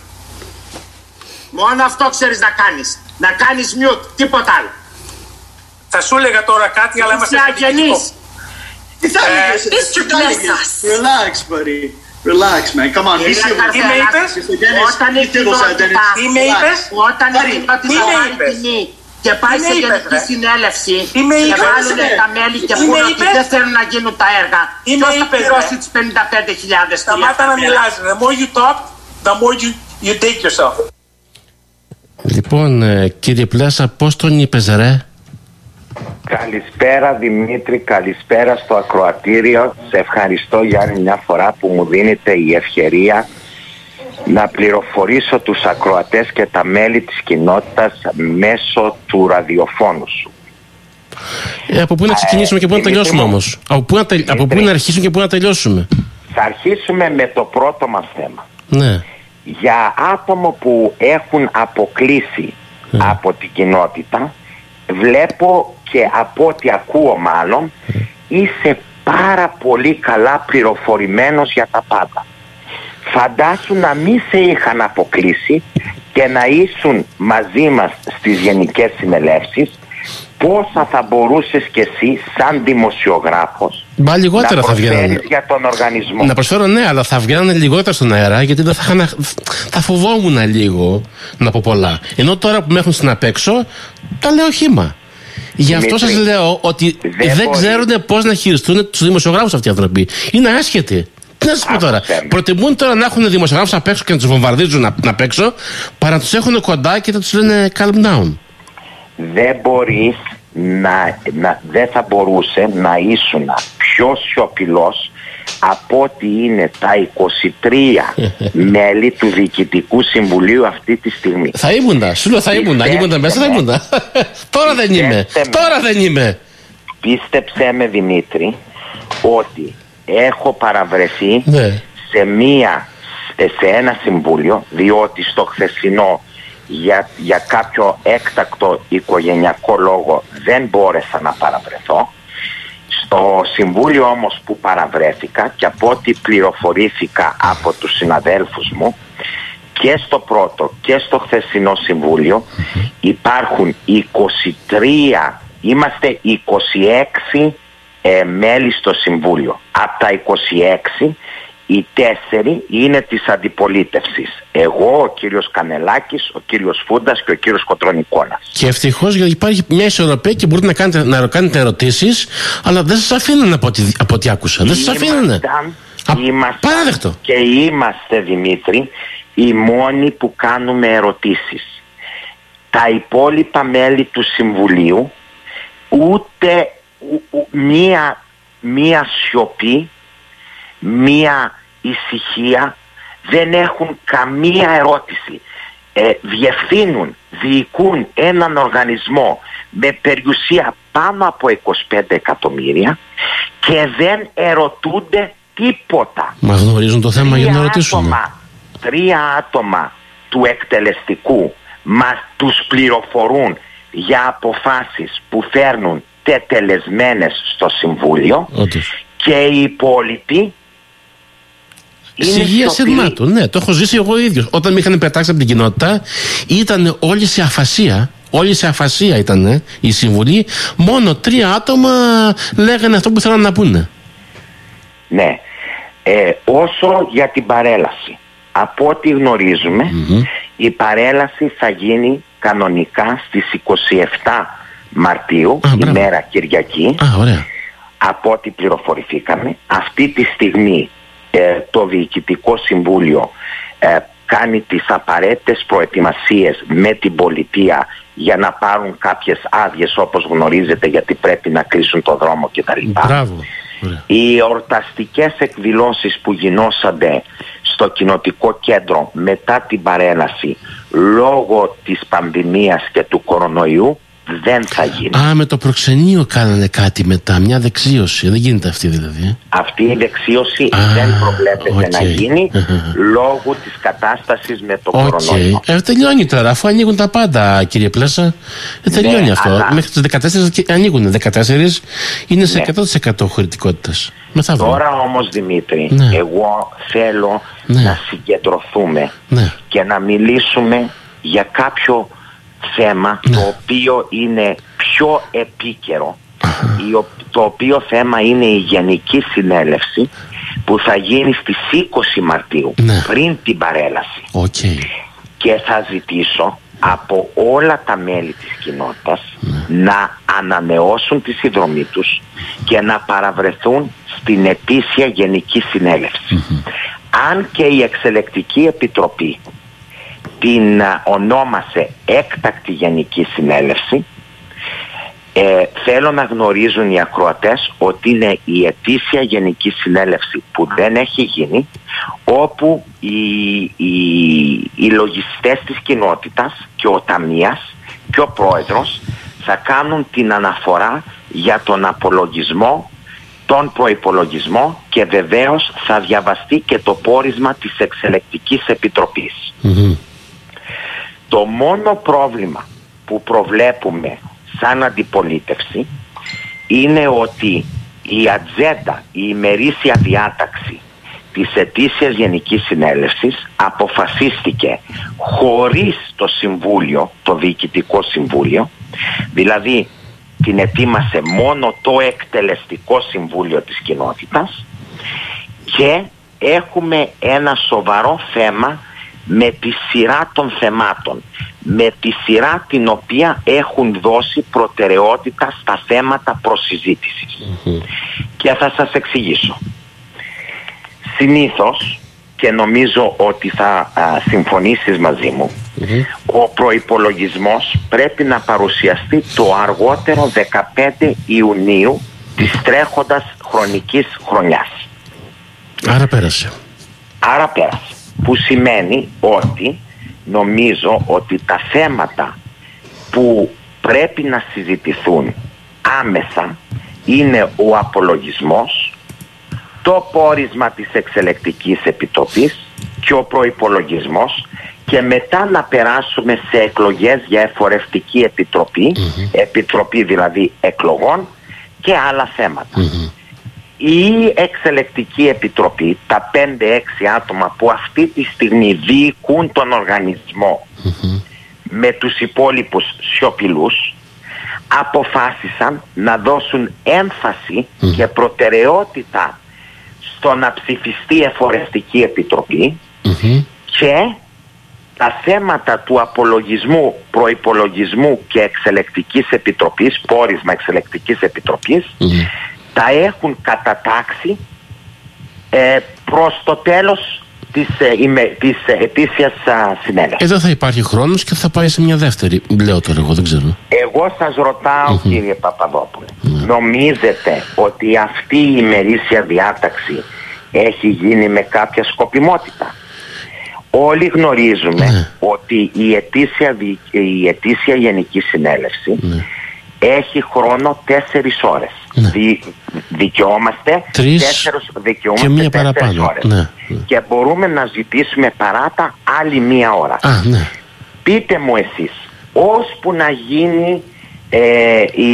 Μόνο αυτό ξέρεις να κάνεις. Να κάνεις mute, τίποτα άλλο. Θα σου έλεγα τώρα κάτι, αλλά είμαστε αγενής. Τι θα έλεγες, Mister Plessas. Relax, buddy. Relax, man. Come on. Τι με είπες? Όταν η κοινότητα, τι με είπες? Όταν η κοινότητα πάρει τιμή και πάει σε Γενική Συνέλευση και βάλουν τα μέλη και πούν ότι δεν θέλουν να γίνουν τα έργα, ποιος θα πληρώσει τις πενήντα πέντε χιλιάδες? Σταμάτα να μιλάς. The more you talk, the more you, you take yourself. Λοιπόν, κύριε Πλέσα, πώς τον είπες ρε? Καλησπέρα Δημήτρη, καλησπέρα στο ακροατήριο. Σε ευχαριστώ για άλλη μια φορά που μου δίνετε η ευκαιρία να πληροφορήσω τους ακροατές και τα μέλη της κοινότητας μέσω του ραδιοφώνου σου. Ε, από πού να ξεκινήσουμε ε, και πού να τελειώσουμε όμως? Από πού να, τελ... από πού να αρχίσουμε και πού να τελειώσουμε? Θα αρχίσουμε με το πρώτο μας θέμα. Ναι. Για άτομο που έχουν αποκλείσει mm. από την κοινότητα, βλέπω και από ό,τι ακούω μάλλον, mm. είσαι πάρα πολύ καλά πληροφορημένος για τα πάντα. Φαντάσου να μην σε είχαν αποκλείσει και να ήσουν μαζί μας στις γενικές συνελεύσεις, πόσα θα μπορούσες κι εσύ σαν δημοσιογράφος Μπα, λιγότερα να θα προσφέρεις για τον οργανισμό? Να προσφέρω, ναι, αλλά θα βγαίνανε λιγότερα στον αέρα, γιατί δεν θα, είχα, θα φοβόμουν λίγο να πω πολλά. Ενώ τώρα που με έχουν στην απέξω, τα λέω χύμα. Γι' αυτό Δημήτρη, σας λέω ότι δεν, δεν ξέρουν πώς να χειριστούν τους δημοσιογράφους αυτοί οι άνθρωποι. Είναι άσχετοι. Τι να σας πω τώρα? Προτιμούν τώρα να έχουν δημοσιογράφους απ' έξω και να τους βομβαρδίζουν απ' έξω, παρά να τους έχουν κοντά και να τους λένε calm down. Δεν μπορείς να, να, δεν θα μπορούσε να ήσουν πιο σιωπηλός από ότι είναι τα είκοσι τρία μέλη του Διοικητικού Συμβουλίου αυτή τη στιγμή. Θα ήμουν, σου λέω θα ήμουν, αν ήμουν μέσα θα ήμουν. Τώρα δεν είμαι, τώρα δεν είμαι. Πίστεψέ με Δημήτρη ότι έχω παραβρεθεί ναι. σε, μία, σε ένα συμβούλιο, διότι στο χθεσινό για, για κάποιο έκτακτο οικογενειακό λόγο δεν μπόρεσα να παραβρεθώ. Στο συμβούλιο όμως που παραβρέθηκα και από ό,τι πληροφορήθηκα από τους συναδέλφους μου, και στο πρώτο και στο χθεσινό συμβούλιο mm-hmm. υπάρχουν είκοσι τρία, είμαστε είκοσι έξι ε, μέλη στο συμβούλιο. Από τα είκοσι έξι οι τέσσερι είναι της αντιπολίτευσης. Εγώ, ο κύριος Κανελάκης, ο κύριος Φούντας και ο κύριος Κοτρονικόνας. Και ευτυχώς, γιατί υπάρχει μια ισορροπία και μπορείτε να κάνετε, να κάνετε ερωτήσεις, αλλά δεν σας αφήνουν από ό,τι, από ό,τι άκουσα. Δεν σας αφήνουν. Είμαστε και είμαστε, Δημήτρη, οι μόνοι που κάνουμε ερωτήσεις. Τα υπόλοιπα μέλη του Συμβουλίου ούτε ου, ου, μία, μία σιωπή, μία ησυχία, δεν έχουν καμία ερώτηση. Ε, διευθύνουν, διοικούν έναν οργανισμό με περιουσία πάνω από είκοσι πέντε εκατομμύρια και δεν ερωτούνται τίποτα. Μα γνωρίζουν το θέμα για να ρωτήσουν. Άτομα, τρία άτομα του εκτελεστικού μας τους πληροφορούν για αποφάσεις που φέρνουν τετελεσμένες στο Συμβούλιο. Όντως. Και οι υπόλοιποι Σιγεία σειρμάτων, ναι, το έχω ζήσει εγώ ίδιος. Όταν με είχαν πετάξει από την κοινότητα, ήταν όλοι σε αφασία. Όλοι σε αφασία ήταν η συμβουλή. Μόνο τρία άτομα λέγανε αυτό που θέλανε να πούνε. Ναι. Ε, όσο για την παρέλαση, από ό,τι γνωρίζουμε, mm-hmm. η παρέλαση θα γίνει κανονικά στις είκοσι επτά Μαρτίου, ah, ημέρα Κυριακή. Ah, ωραία. Από ό,τι πληροφορηθήκαμε, αυτή τη στιγμή ε, το Διοικητικό Συμβούλιο ε, κάνει τις απαραίτητες προετοιμασίες με την πολιτεία για να πάρουν κάποιες άδειες, όπως γνωρίζετε, γιατί πρέπει να κλείσουν το δρόμο κτλ. Μπράβο. Οι εορταστικές εκδηλώσεις που γινώσανται στο κοινοτικό κέντρο μετά την παρέλαση λόγω της πανδημίας και του κορονοϊού δεν θα γίνει. Α, με το προξενείο κάνανε κάτι μετά, μια δεξίωση. Δεν γίνεται αυτή δηλαδή. Αυτή η δεξίωση Α, δεν προβλέπεται okay. να γίνει λόγω της κατάστασης με το okay. κορονοϊό. Ε, τελειώνει τώρα, αφού ανοίγουν τα πάντα, κύριε Πλέσα. Ε, τελειώνει ναι, αυτό. Αλλά... Μέχρι τις δεκατέσσερις ανοίγουν. δεκατέσσερις είναι σε ναι. εκατό τοις εκατό χωρητικότητας. Τώρα όμως, Δημήτρη, ναι. εγώ θέλω ναι. να συγκεντρωθούμε ναι. και να μιλήσουμε για κάποιο θέμα ναι. το οποίο είναι πιο επίκαιρο, το οποίο θέμα είναι η Γενική Συνέλευση που θα γίνει στις είκοσι Μαρτίου ναι. πριν την παρέλαση okay. και θα ζητήσω από όλα τα μέλη της κοινότητας ναι. να ανανεώσουν τη συνδρομή τους και να παραβρεθούν στην ετήσια Γενική Συνέλευση. Mm-hmm. Αν και η Εξελεκτική Επιτροπή την ονόμασε έκτακτη Γενική Συνέλευση, ε, θέλω να γνωρίζουν οι ακροατές ότι είναι η ετήσια Γενική Συνέλευση που δεν έχει γίνει, όπου οι, οι, οι λογιστές της κοινότητας και ο ταμείας και ο πρόεδρος θα κάνουν την αναφορά για τον απολογισμό, τον προϋπολογισμό και βεβαίως θα διαβαστεί και το πόρισμα της Εξελεκτικής Επιτροπής. Mm-hmm. Το μόνο πρόβλημα που προβλέπουμε σαν αντιπολίτευση είναι ότι η ατζέντα, η ημερήσια διάταξη της ετήσιας Γενικής Συνέλευσης αποφασίστηκε χωρίς το Συμβούλιο, το Διοικητικό Συμβούλιο, δηλαδή την ετοίμασε μόνο το Εκτελεστικό Συμβούλιο της κοινότητας και έχουμε ένα σοβαρό θέμα με τη σειρά των θεμάτων, με τη σειρά την οποία έχουν δώσει προτεραιότητα στα θέματα προσυζήτησης. Mm-hmm. Και θα σας εξηγήσω. Συνήθως, και νομίζω ότι θα α, συμφωνήσεις μαζί μου, mm-hmm. ο προϋπολογισμός πρέπει να παρουσιαστεί το αργότερο δεκαπέντε Ιουνίου της τρέχοντας χρονικής χρονιάς. Άρα πέρασε. Άρα πέρασε. Που σημαίνει ότι νομίζω ότι τα θέματα που πρέπει να συζητηθούν άμεσα είναι ο απολογισμός, το πόρισμα της Εξελεκτικής Επιτροπής και ο προϋπολογισμός, και μετά να περάσουμε σε εκλογές για εφορευτική επιτροπή, mm-hmm. επιτροπή δηλαδή εκλογών και άλλα θέματα. Mm-hmm. η Εξελεκτική Επιτροπή, τα πέντε έξι άτομα που αυτή τη στιγμή διοικούν τον οργανισμό mm-hmm. με τους υπόλοιπους σιωπηλούς, αποφάσισαν να δώσουν έμφαση mm. και προτεραιότητα στο να ψηφιστεί Εφορευτική Επιτροπή mm-hmm. και τα θέματα του απολογισμού, προϋπολογισμού και Εξελεκτικής Επιτροπής, πόρισμα Εξελεκτικής Επιτροπής mm. τα έχουν κατατάξει ε, προς το τέλος της, ε, είμαι, της ε, ετήσιας ε, συνέλευσης. Εδώ θα υπάρχει χρόνος και θα πάει σε μια δεύτερη, λέω τώρα εγώ, δεν ξέρω. Εγώ σας ρωτάω mm-hmm. κύριε Παπαδόπουλε, mm. νομίζετε ότι αυτή η ημερήσια διάταξη έχει γίνει με κάποια σκοπιμότητα? Όλοι γνωρίζουμε mm. ότι η ετήσια, η ετήσια Γενική Συνέλευση mm. έχει χρόνο τέσσερις ώρες. Ναι. Δι, δικαιόμαστε τέσσερις, δικαιόμαστε και μία παραπάνω. Ώρες. Ναι, ναι. Και μπορούμε να ζητήσουμε παράτα άλλη μία ώρα. Α, ναι. Πείτε μου εσείς, ώσπου να γίνει ε, η,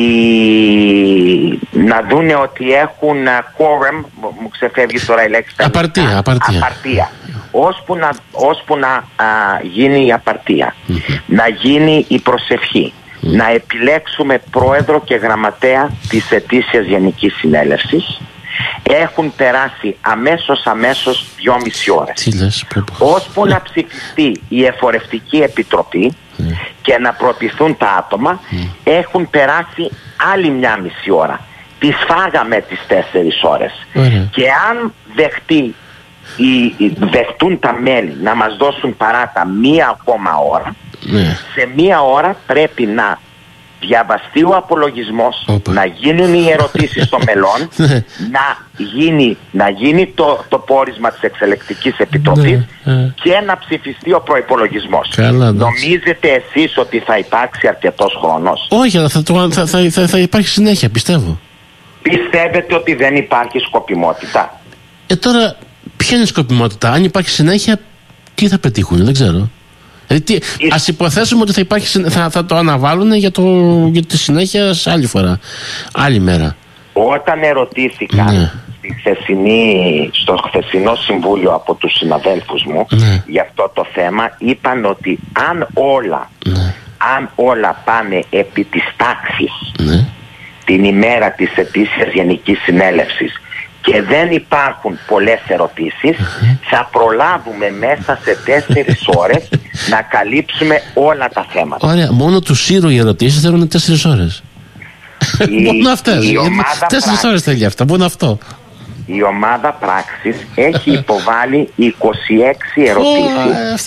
να δούνε ότι έχουν quorum, μου ξεφεύγει τώρα η λέξη. Απαρτία, απαρτία. απαρτία. Ώσπου να, ώσπου να α, γίνει η απαρτία, mm-hmm. να γίνει η προσευχή, να επιλέξουμε πρόεδρο και γραμματέα της ετήσιας Γενικής Συνέλευσης, έχουν περάσει αμέσως αμέσως δυόμιση ώρες. Ώσπου να ψηφιστεί η Εφορευτική Επιτροπή mm. και να προτιθούν τα άτομα, mm. έχουν περάσει άλλη μια μισή ώρα. Τις φάγαμε τις τέσσερις ώρες. Mm. Και αν δεχτεί, οι, δεχτούν τα μέλη να μας δώσουν παράτα μία ακόμα ώρα, mm. σε μία ώρα πρέπει να διαβαστεί ο απολογισμός, Οπα. να γίνουν οι ερωτήσεις των μελών, να γίνει, να γίνει το, το πόρισμα της Εξελεκτικής Επιτροπής και να ψηφιστεί ο προϋπολογισμός. Καλά, νομίζετε εσείς ότι θα υπάρξει αρκετός χρόνος? Όχι, αλλά θα, θα, θα, θα, θα υπάρχει συνέχεια, πιστεύω. Πιστεύετε ότι δεν υπάρχει σκοπιμότητα? Ε, τώρα, ποια είναι η σκοπιμότητα? Αν υπάρχει συνέχεια, τι θα πετύχουν, δεν ξέρω. Δηλαδή, ας υποθέσουμε ότι θα, υπάρχει, θα, θα το αναβάλουν για, το, για τη συνέχεια σε άλλη φορά, άλλη μέρα. Όταν ερωτήθηκαν ναι. στη χθεσινή, στο χθεσινό συμβούλιο από τους συναδέλφους μου ναι. για αυτό το θέμα, είπαν ότι αν όλα, ναι. αν όλα πάνε επί της τάξης ναι. την ημέρα της ετήσιας Γενικής Συνέλευσης και δεν υπάρχουν πολλές ερωτήσεις, uh-huh. θα προλάβουμε μέσα σε τέσσερις ώρες να καλύψουμε όλα τα θέματα. Ωραία, μόνο του Σύρου οι ερωτήσεις θέλουν τέσσερις ώρες. Η, μόνο αυτές. Η τέσσερις ώρες θέλει αυτά, μόνο αυτό. Η ομάδα πράξης έχει υποβάλει είκοσι έξι ερωτήσεις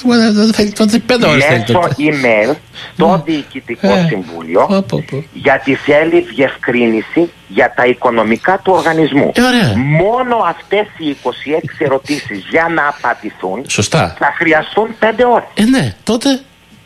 μέσω email στο Διοικητικό Συμβούλιο, γιατί θέλει διευκρίνηση για τα οικονομικά του οργανισμού. Μόνο αυτές οι είκοσι έξι ερωτήσεις για να απαντηθούν Σωστά. θα χρειαστούν πέντε ώρες. Ε, ναι, τότε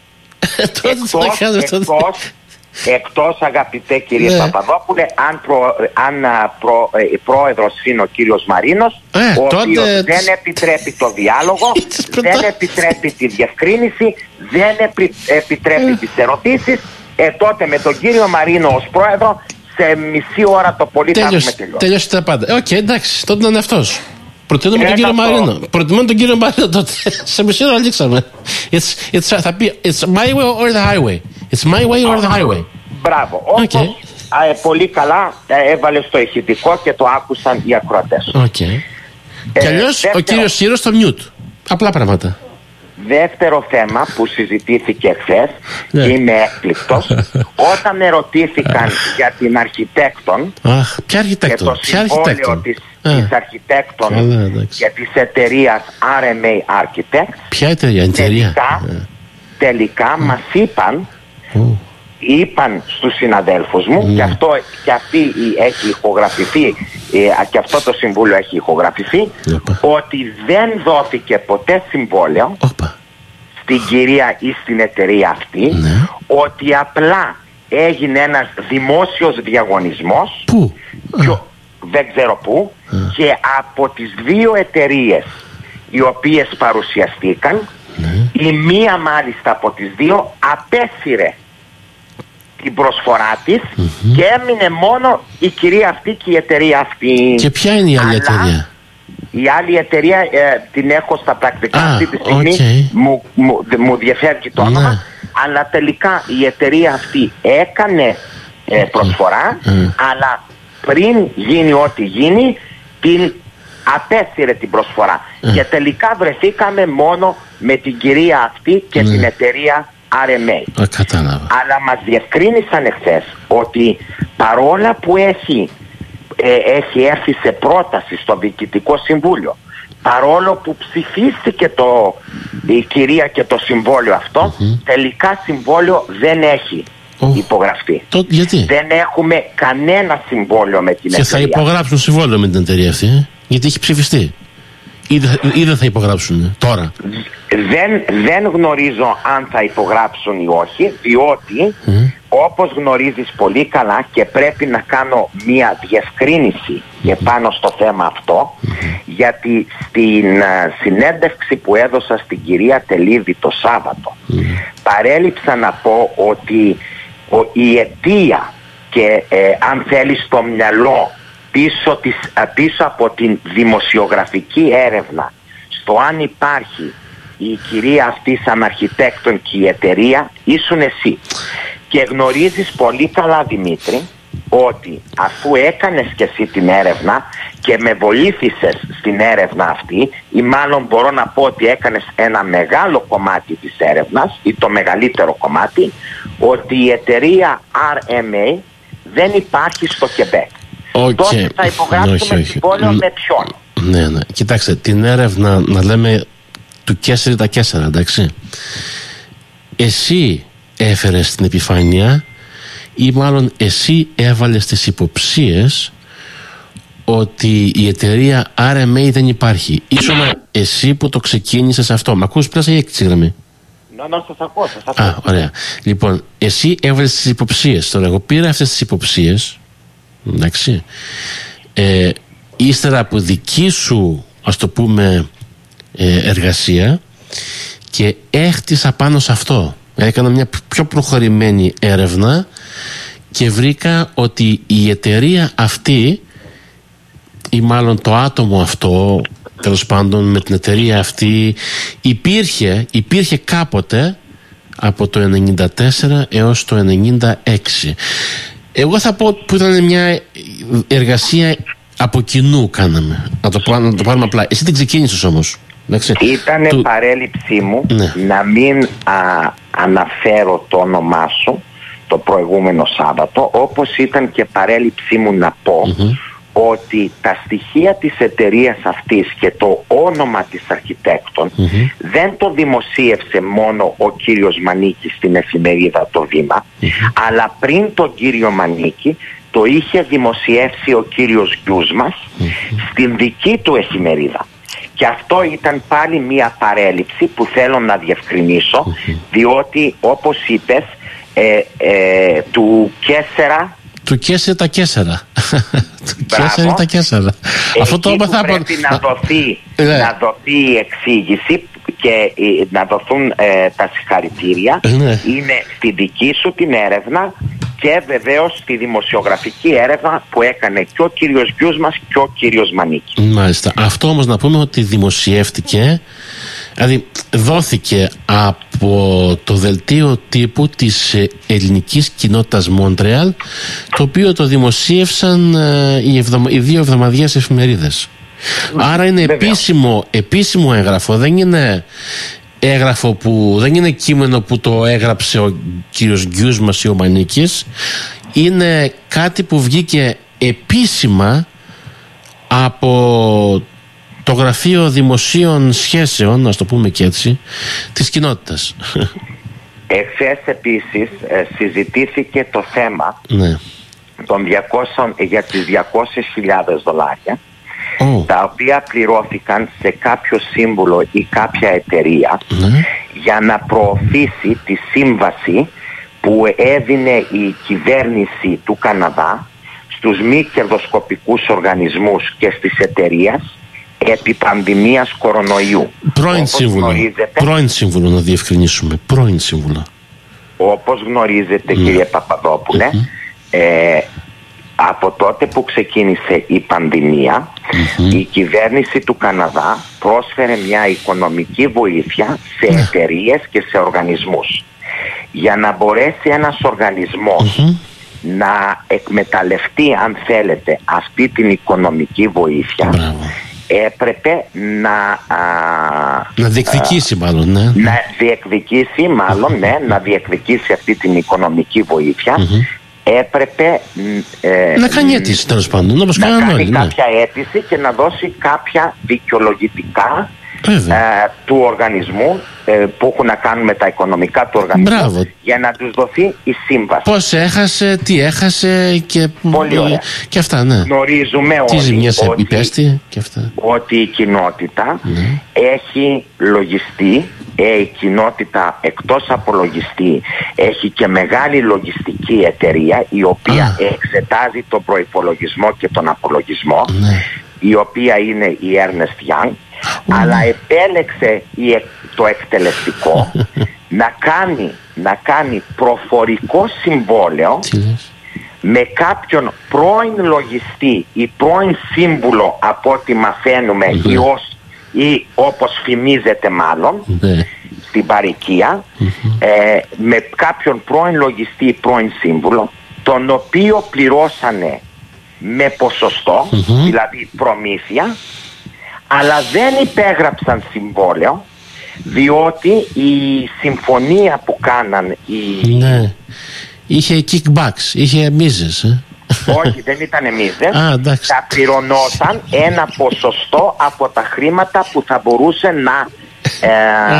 εκτός, εκτός Εκτός αγαπητέ κύριε ναι. Παπαδόπουλε, αν, προ, αν προ, ε, πρόεδρος είναι ο κύριος Μαρίνος, ε, ο τότε... οποίος δεν επιτρέπει το διάλογο, δεν επιτρέπει τη διευκρίνηση, δεν επι, επιτρέπει τις ερωτήσεις, ε, τότε με τον κύριο Μαρίνο ως πρόεδρο σε μισή ώρα το πολύ θα έχουμε τελειώσει. Τελειώσει τα πάντα. Οκ, okay, εντάξει, τότε είναι αυτός. Προτείνουμε τον κύριο Μαρίνο. Προτιμούμε τον κύριο Μαρίνο τότε. Σε μισή ώρα λήξαμε. It's, it's, θα πει, it's my way or the highway. It's my way or the highway. Μπράβο. Όπως okay. ε, πολύ καλά ε, έβαλε στο ηχητικό και το άκουσαν οι ακροατές. Okay. Ε, και αλλιώς δεύτερο, ο κύριος Σύρος στο μιούτ. Απλά πράγματα. Δεύτερο θέμα που συζητήθηκε χθες yeah. και είμαι έκπληκτος, όταν ερωτήθηκαν για την αρχιτέκτον Αχ, ποια αρχιτέκτον? και το συμβόλαιο της, της αρχιτέκτον yeah, και της εταιρείας αρ εμ έι Architects, ποια εταιρεία? τελικά, yeah. τελικά mm. μας είπαν mm. είπαν στους συναδέλφους μου mm. και, αυτό, και αυτή έχει ηχογραφηθεί ε, και αυτό το συμβούλιο έχει ηχογραφηθεί Οπα. ότι δεν δόθηκε ποτέ συμβόλαιο Οπα. στην κυρία ή στην εταιρεία αυτή ναι. ότι απλά έγινε ένας δημόσιος διαγωνισμός πού? Και, δεν ξέρω πού Α. και από τις δύο εταιρείες οι οποίες παρουσιαστήκαν ναι. η μία μάλιστα από τις δύο απέσυρε την προσφορά της mm-hmm. και έμεινε μόνο η κυρία αυτή και η εταιρεία αυτή. Και ποια είναι η άλλη Αλλά εταιρεία? η άλλη εταιρεία ε, την έχω στα πρακτικά ah, αυτή τη στιγμή, okay. μου, μου, μου διαφεύγει το όνομα, ναι. Αλλά τελικά η εταιρεία αυτή έκανε ε, προσφορά, mm. αλλά πριν γίνει ό,τι γίνει την απέσυρε την προσφορά mm. και τελικά βρεθήκαμε μόνο με την κυρία αυτή και mm. την εταιρεία αρ εμ έι. Ah, κατάλαβα. Αλλά μας διευκρίνησαν εχθές ότι παρόλα που έχει, ε, έχει έρθει σε πρόταση στο Διοικητικό Συμβούλιο, παρόλο που ψηφίστηκε το, η κυρία και το συμβόλαιο αυτό, mm-hmm. τελικά συμβόλαιο δεν έχει oh. υπογραφεί. Το, γιατί? Δεν έχουμε κανένα συμβόλαιο με την και εταιρεία. Και θα υπογράψουν συμβόλαιο με την εταιρεία αυτή, ε? Γιατί έχει ψηφιστεί. Ή δεν θα υπογράψουν τώρα? Δεν, δεν γνωρίζω αν θα υπογράψουν ή όχι, διότι mm. όπως γνωρίζεις πολύ καλά και πρέπει να κάνω μία διευκρίνηση mm. επάνω στο θέμα αυτό, mm. γιατί στην uh, συνέντευξη που έδωσα στην κυρία Τελίδη το Σάββατο mm. παρέλειψα να πω ότι ο, η αιτία και ε, αν θέλεις το μυαλό πίσω, της, πίσω από την δημοσιογραφική έρευνα στο αν υπάρχει η κυρία αυτή σαν αρχιτέκτον και η εταιρεία ήσουν εσύ. Και γνωρίζεις πολύ καλά, Δημήτρη, ότι αφού έκανες και εσύ την έρευνα και με βοήθησες στην έρευνα αυτή, ή μάλλον μπορώ να πω ότι έκανες ένα μεγάλο κομμάτι της έρευνας ή το μεγαλύτερο κομμάτι, ότι η εταιρεία αρ εμ έι δεν υπάρχει στο Κεμπέκ. Okay. Τότε θα υπογράψουμε συμβόλαιο με ποιον? Ναι, ναι. Κοιτάξτε, την έρευνα να λέμε του Κέσσερι τα Κέσσερα, εντάξει. Εσύ έφερες στην επιφάνεια ή μάλλον εσύ έβαλες τις υποψίες ότι η εταιρεία αρ εμ έι δεν υπάρχει. Ήσουν εσύ που το ξεκίνησες αυτό. Μ' ακούς, πέρασα η έκτη γραμμή? Ναι, ναι, σας ακούω, σας ακούω. Α, ωραία. Λοιπόν, εσύ έβαλες τις υποψίες. Τώρα εγώ πήρα αυτές τις υποψίες, εντάξει, ε, ύστερα από δική σου, ας το πούμε, ε, εργασία, και έχτισα πάνω σε αυτό. Έκανα μια πιο προχωρημένη έρευνα και βρήκα ότι η εταιρεία αυτή, ή μάλλον το άτομο αυτό, τέλος πάντων με την εταιρεία αυτή, υπήρχε, υπήρχε κάποτε από το ενενήντα τέσσερα έως το ενενήντα έξι. Εγώ θα πω που ήταν μια εργασία από κοινού κάναμε. Να το, να το πάρουμε απλά. Εσύ την ξεκίνησες όμως. Ήτανε του... παρέλειψή μου, ναι, να μην α, αναφέρω το όνομά σου το προηγούμενο Σάββατο, όπως ήταν και παρέλειψή μου να πω mm-hmm. ότι τα στοιχεία της εταιρείας αυτής και το όνομα της αρχιτέκτον mm-hmm. δεν το δημοσίευσε μόνο ο κύριος Μανίκης στην εφημερίδα Το Βήμα, mm-hmm. αλλά πριν τον κύριο Μανίκη το είχε δημοσιεύσει ο κύριος Γιούς μας mm-hmm. στην δική του εφημερίδα. Και αυτό ήταν πάλι μία παρέλειψη που θέλω να διευκρινίσω, mm-hmm. διότι όπως είπες ε, ε, του Κέσσερα του Κέσσερα τα Κέσσερα του Κέσσερα τα Κέσσερα αυτό το που πρέπει να δοθεί, να δοθεί η εξήγηση και ε, να δοθούν ε, τα συγχαρητήρια είναι στη δική σου την έρευνα και βεβαίως στη δημοσιογραφική έρευνα που έκανε και ο κύριος Γιούς μας και ο κύριος Μανίκης. Μάλιστα. Αυτό όμως να πούμε ότι δημοσιεύτηκε, δηλαδή δόθηκε από το δελτίο τύπου της ελληνικής κοινότητας Μόντρεαλ, το οποίο το δημοσίευσαν οι, εβδομα, οι δύο εβδομαδιαίες εφημερίδες. Άρα είναι επίσημο, επίσημο έγγραφο, δεν είναι έγγραφο που δεν είναι κείμενο που το έγραψε ο κύριος Γκιούς μας ή ο Μανίκης. Είναι κάτι που βγήκε επίσημα από το Γραφείο Δημοσίων Σχέσεων, να το πούμε και έτσι, της κοινότητας. Εχθές επίσης ε, συζητήθηκε το θέμα ναι. των διακόσιων, για τις διακόσιες χιλιάδες δολάρια oh. τα οποία πληρώθηκαν σε κάποιο σύμβουλο ή κάποια εταιρεία ναι. για να προωθήσει τη σύμβαση που έδινε η κυβέρνηση του Καναδά στους μη κερδοσκοπικούς οργανισμούς και στις εταιρείες επί πανδημίας κορονοϊού. Πρώην σύμβουλο, πρώην σύμβουλο να διευκρινίσουμε, πρώην σύμβουλο. όπως γνωρίζετε, mm. κύριε Παπαδόπουλε, mm-hmm. ε, από τότε που ξεκίνησε η πανδημία, mm-hmm. η κυβέρνηση του Καναδά πρόσφερε μια οικονομική βοήθεια σε mm. εταιρείες και σε οργανισμούς. Για να μπορέσει ένας οργανισμός mm-hmm. να εκμεταλλευτεί, αν θέλετε, αυτή την οικονομική βοήθεια, Μπράβο. έπρεπε να... Α, να διεκδικήσει α, μάλλον, ναι. Να διεκδικήσει μάλλον, ναι, να διεκδικήσει αυτή την οικονομική βοήθεια. Mm-hmm. Έπρεπε ε, να κάνει αίτηση, τέλος πάντων, όπως να κάνει όλοι, κάποια ναι. αίτηση και να δώσει κάποια δικαιολογητικά ε, του οργανισμού ε, που έχουν να κάνουν με τα οικονομικά του οργανισμού. Μπράβο. Για να τους δοθεί η σύμβαση. Πώς έχασε, τι έχασε και, Πολύ ωραία. και αυτά, ναι. Γνωρίζουμε τι όλοι ότι, υπέστη και αυτά. ότι η κοινότητα ναι. έχει λογιστή. Ε, η κοινότητα εκτός από λογιστή έχει και μεγάλη λογιστική εταιρεία η οποία Α. εξετάζει τον προϋπολογισμό και τον απολογισμό, ναι. η οποία είναι η Ernst Young, Ου. αλλά επέλεξε η, το εκτελεστικό να κάνει, να κάνει προφορικό συμβόλαιο με κάποιον πρώην λογιστή ή πρώην σύμβουλο, από ό,τι μαθαίνουμε, mm-hmm. ή, ως, ή όπως φημίζεται μάλλον mm-hmm. στην παροικία, mm-hmm. ε, με κάποιον πρώην λογιστή ή πρώην σύμβουλο, τον οποίο πληρώσανε με ποσοστό, mm-hmm. δηλαδή προμήθεια, αλλά δεν υπέγραψαν συμβόλαιο, διότι η συμφωνία που κάναν οι... Ναι. Είχε kickbacks, είχε μίζες, ε? Όχι, δεν ήταν μίζες. Α, εντάξει. Θα πληρωνόταν ένα ποσοστό από τα χρήματα που θα μπορούσε να, ε,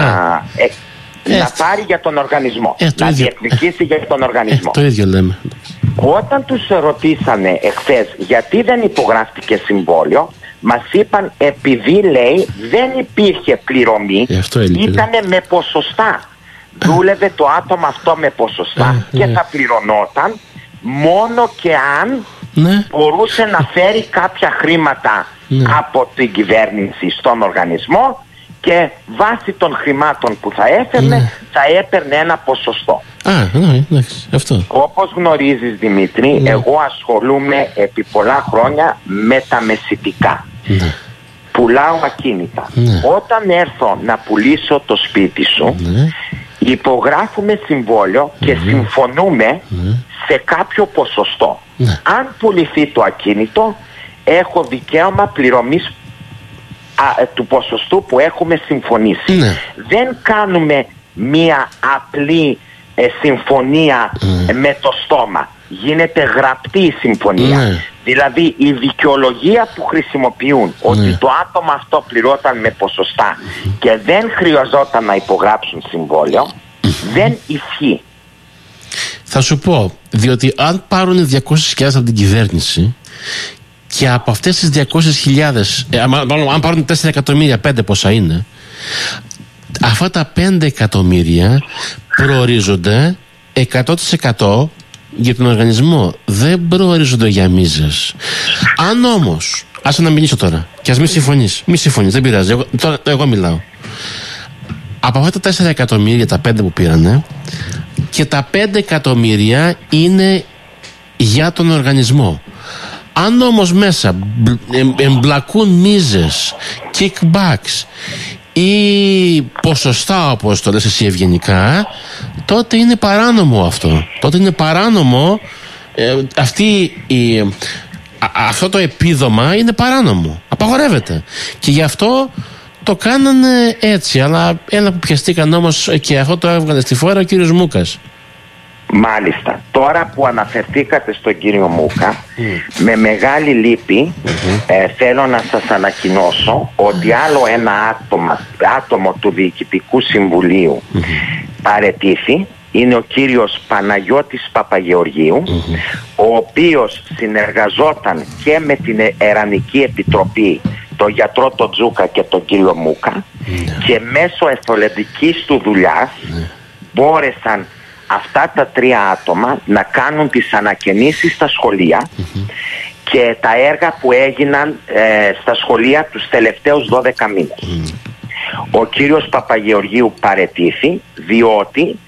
ε, να πάρει για τον οργανισμό. Ε, να ίδιο. διεκδικήσει για τον οργανισμό. Ε, το ίδιο λέμε. Όταν τους ρωτήσανε εχθές γιατί δεν υπογράφτηκε συμβόλαιο, μας είπαν επειδή, λέει, δεν υπήρχε πληρωμή, ε, ήτανε με ποσοστά. Δούλευε το άτομο αυτό με ποσοστά ε, και ναι. θα πληρωνόταν μόνο και αν ναι. μπορούσε να φέρει κάποια χρήματα ναι. από την κυβέρνηση στον οργανισμό και βάσει των χρημάτων που θα έφερνε ναι. θα έπαιρνε ένα ποσοστό. Α, ναι, εντάξει, αυτό. Όπως γνωρίζεις, Δημήτρη, ναι. εγώ ασχολούμαι επί πολλά χρόνια με τα μεσητικά. Ναι. Πουλάω ακίνητα. Ναι. Όταν έρθω να πουλήσω το σπίτι σου, ναι. υπογράφουμε συμβόλαιο και mm-hmm. συμφωνούμε mm-hmm. σε κάποιο ποσοστό. Mm-hmm. Αν πουληθεί το ακίνητο, έχω δικαίωμα πληρωμής α, του ποσοστού που έχουμε συμφωνήσει. Mm-hmm. Δεν κάνουμε μία απλή ε, συμφωνία mm-hmm. ε, με το στόμα. Γίνεται γραπτή η συμφωνία. Mm-hmm. Δηλαδή η δικαιολογία που χρησιμοποιούν mm-hmm. ότι το άτομο αυτό πληρώταν με ποσοστά mm-hmm. και δεν χρειαζόταν να υπογράψουν συμβόλαιο mm-hmm. δεν ισχύει. Θα σου πω, διότι αν πάρουν διακόσιες χιλιάδες από την κυβέρνηση και από αυτές τις διακόσιες χιλιάδες, ε, αν πάρουν τέσσερα εκατομμύρια, πέντε πόσα είναι, αυτά τα πέντε εκατομμύρια προορίζονται εκατό τοις εκατό για τον οργανισμό, δεν προορίζονται για μίζες. Αν όμως, άσε να μιλήσω τώρα και ας μην συμφωνείς, μη συμφωνείς, δεν πειράζει, εγώ, τώρα, εγώ μιλάω. Από αυτά τα τέσσερα εκατομμύρια, τα πέντε που πήρανε, και τα πέντε εκατομμύρια είναι για τον οργανισμό. Αν όμως μέσα εμπλακούν μίζες, kickbacks ή ποσοστά, όπως το λες εσύ ευγενικά, τότε είναι παράνομο αυτό. Τότε είναι παράνομο ε, αυτή η, α, αυτό το επίδομα είναι παράνομο. Απαγορεύεται. Και γι' αυτό το κάνανε έτσι. Αλλά ένα που πιαστήκαν όμως και αυτό το έβγαλε στη φόρα ο κύριος Μούκας. Μάλιστα. Τώρα που αναφερθήκατε στον κύριο Μούκα, mm. με μεγάλη λύπη mm-hmm. ε, θέλω να σας ανακοινώσω ότι άλλο ένα άτομο, άτομο του Διοικητικού Συμβουλίου mm-hmm. παρετήθη. Είναι ο κύριος Παναγιώτης Παπαγεωργίου, mm-hmm. ο οποίος συνεργαζόταν και με την Ερανική Επιτροπή, τον γιατρό τον Τζούκα και τον κύριο Μούκα mm-hmm. και μέσω εθελοντικής του δουλειάς mm-hmm. μπόρεσαν αυτά τα τρία άτομα να κάνουν τις ανακαινήσεις στα σχολεία mm-hmm. και τα έργα που έγιναν ε, στα σχολεία τους τελευταίους δώδεκα μήνες. Mm-hmm. Ο κύριος Παπαγεωργίου παρετήθη διότι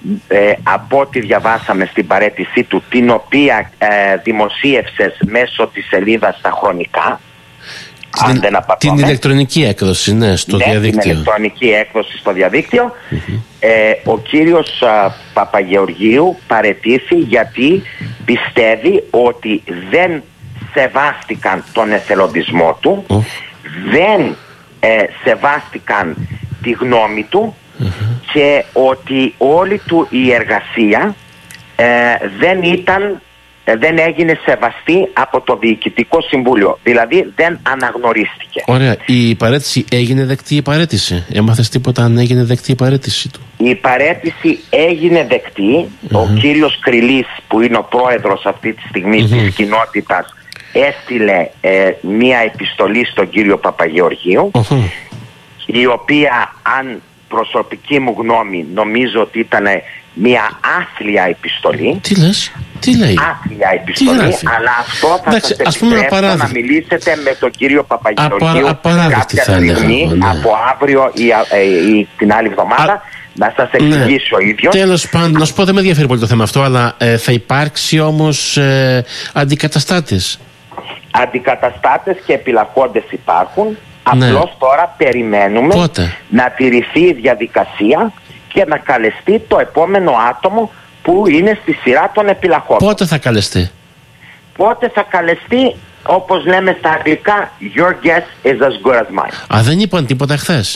ε, από ό,τι διαβάσαμε στην παραίτησή του, την οποία ε, δημοσίευσες μέσω της σελίδας στα Χρονικά. Την, την ηλεκτρονική έκδοση, ναι, στο ναι, διαδίκτυο. Την ηλεκτρονική έκδοση στο διαδίκτυο. Mm-hmm. Ε, ο κύριος α, Παπαγεωργίου παραιτήθη γιατί πιστεύει ότι δεν σεβάστηκαν τον εθελοντισμό του, mm. δεν ε, σεβάστηκαν τη γνώμη του mm-hmm. και ότι όλη του η εργασία ε, δεν ήταν δεν έγινε σεβαστή από το Διοικητικό Συμβούλιο. Δηλαδή δεν αναγνωρίστηκε. Ωραία. Η παραίτηση έγινε δεκτή η παραίτηση. Έμαθες τίποτα αν έγινε δεκτή η παραίτηση του? Η παραίτηση έγινε δεκτή. Mm-hmm. Ο κύριος Κρυλής, που είναι ο πρόεδρος αυτή τη στιγμή mm-hmm. της κοινότητας, έστειλε ε, μία επιστολή στον κύριο Παπαγεωργίου mm-hmm. η οποία, αν προσωπική μου γνώμη, νομίζω ότι ήταν μία άθλια επιστολή. Τι λες? Τι λέει? Άθλια επιστολή, αλλά αυτό θα Εντάξει, σας επιτρέψω να μιλήσετε με τον κύριο Παπαγεωργίου κάποια στιγμή ναι. από αύριο ή, ή, ή την άλλη εβδομάδα Α, να σας εξηγήσει ναι. ο ίδιος. Τέλος πάντων, να σου πω, δεν με ενδιαφέρει πολύ το θέμα αυτό, αλλά ε, θα υπάρξει όμως ε, αντικαταστάτες. Αντικαταστάτες και επιλαχόντες υπάρχουν. Απλώς ναι. τώρα περιμένουμε Πότε? να τηρηθεί η διαδικασία και να καλεστεί το επόμενο άτομο που είναι στη σειρά των επιλαχόντων. Πότε θα καλεστεί? Πότε θα καλεστεί, όπως λέμε στα αγγλικά, your guess is as good as mine. Α, δεν είπαν τίποτα χθες?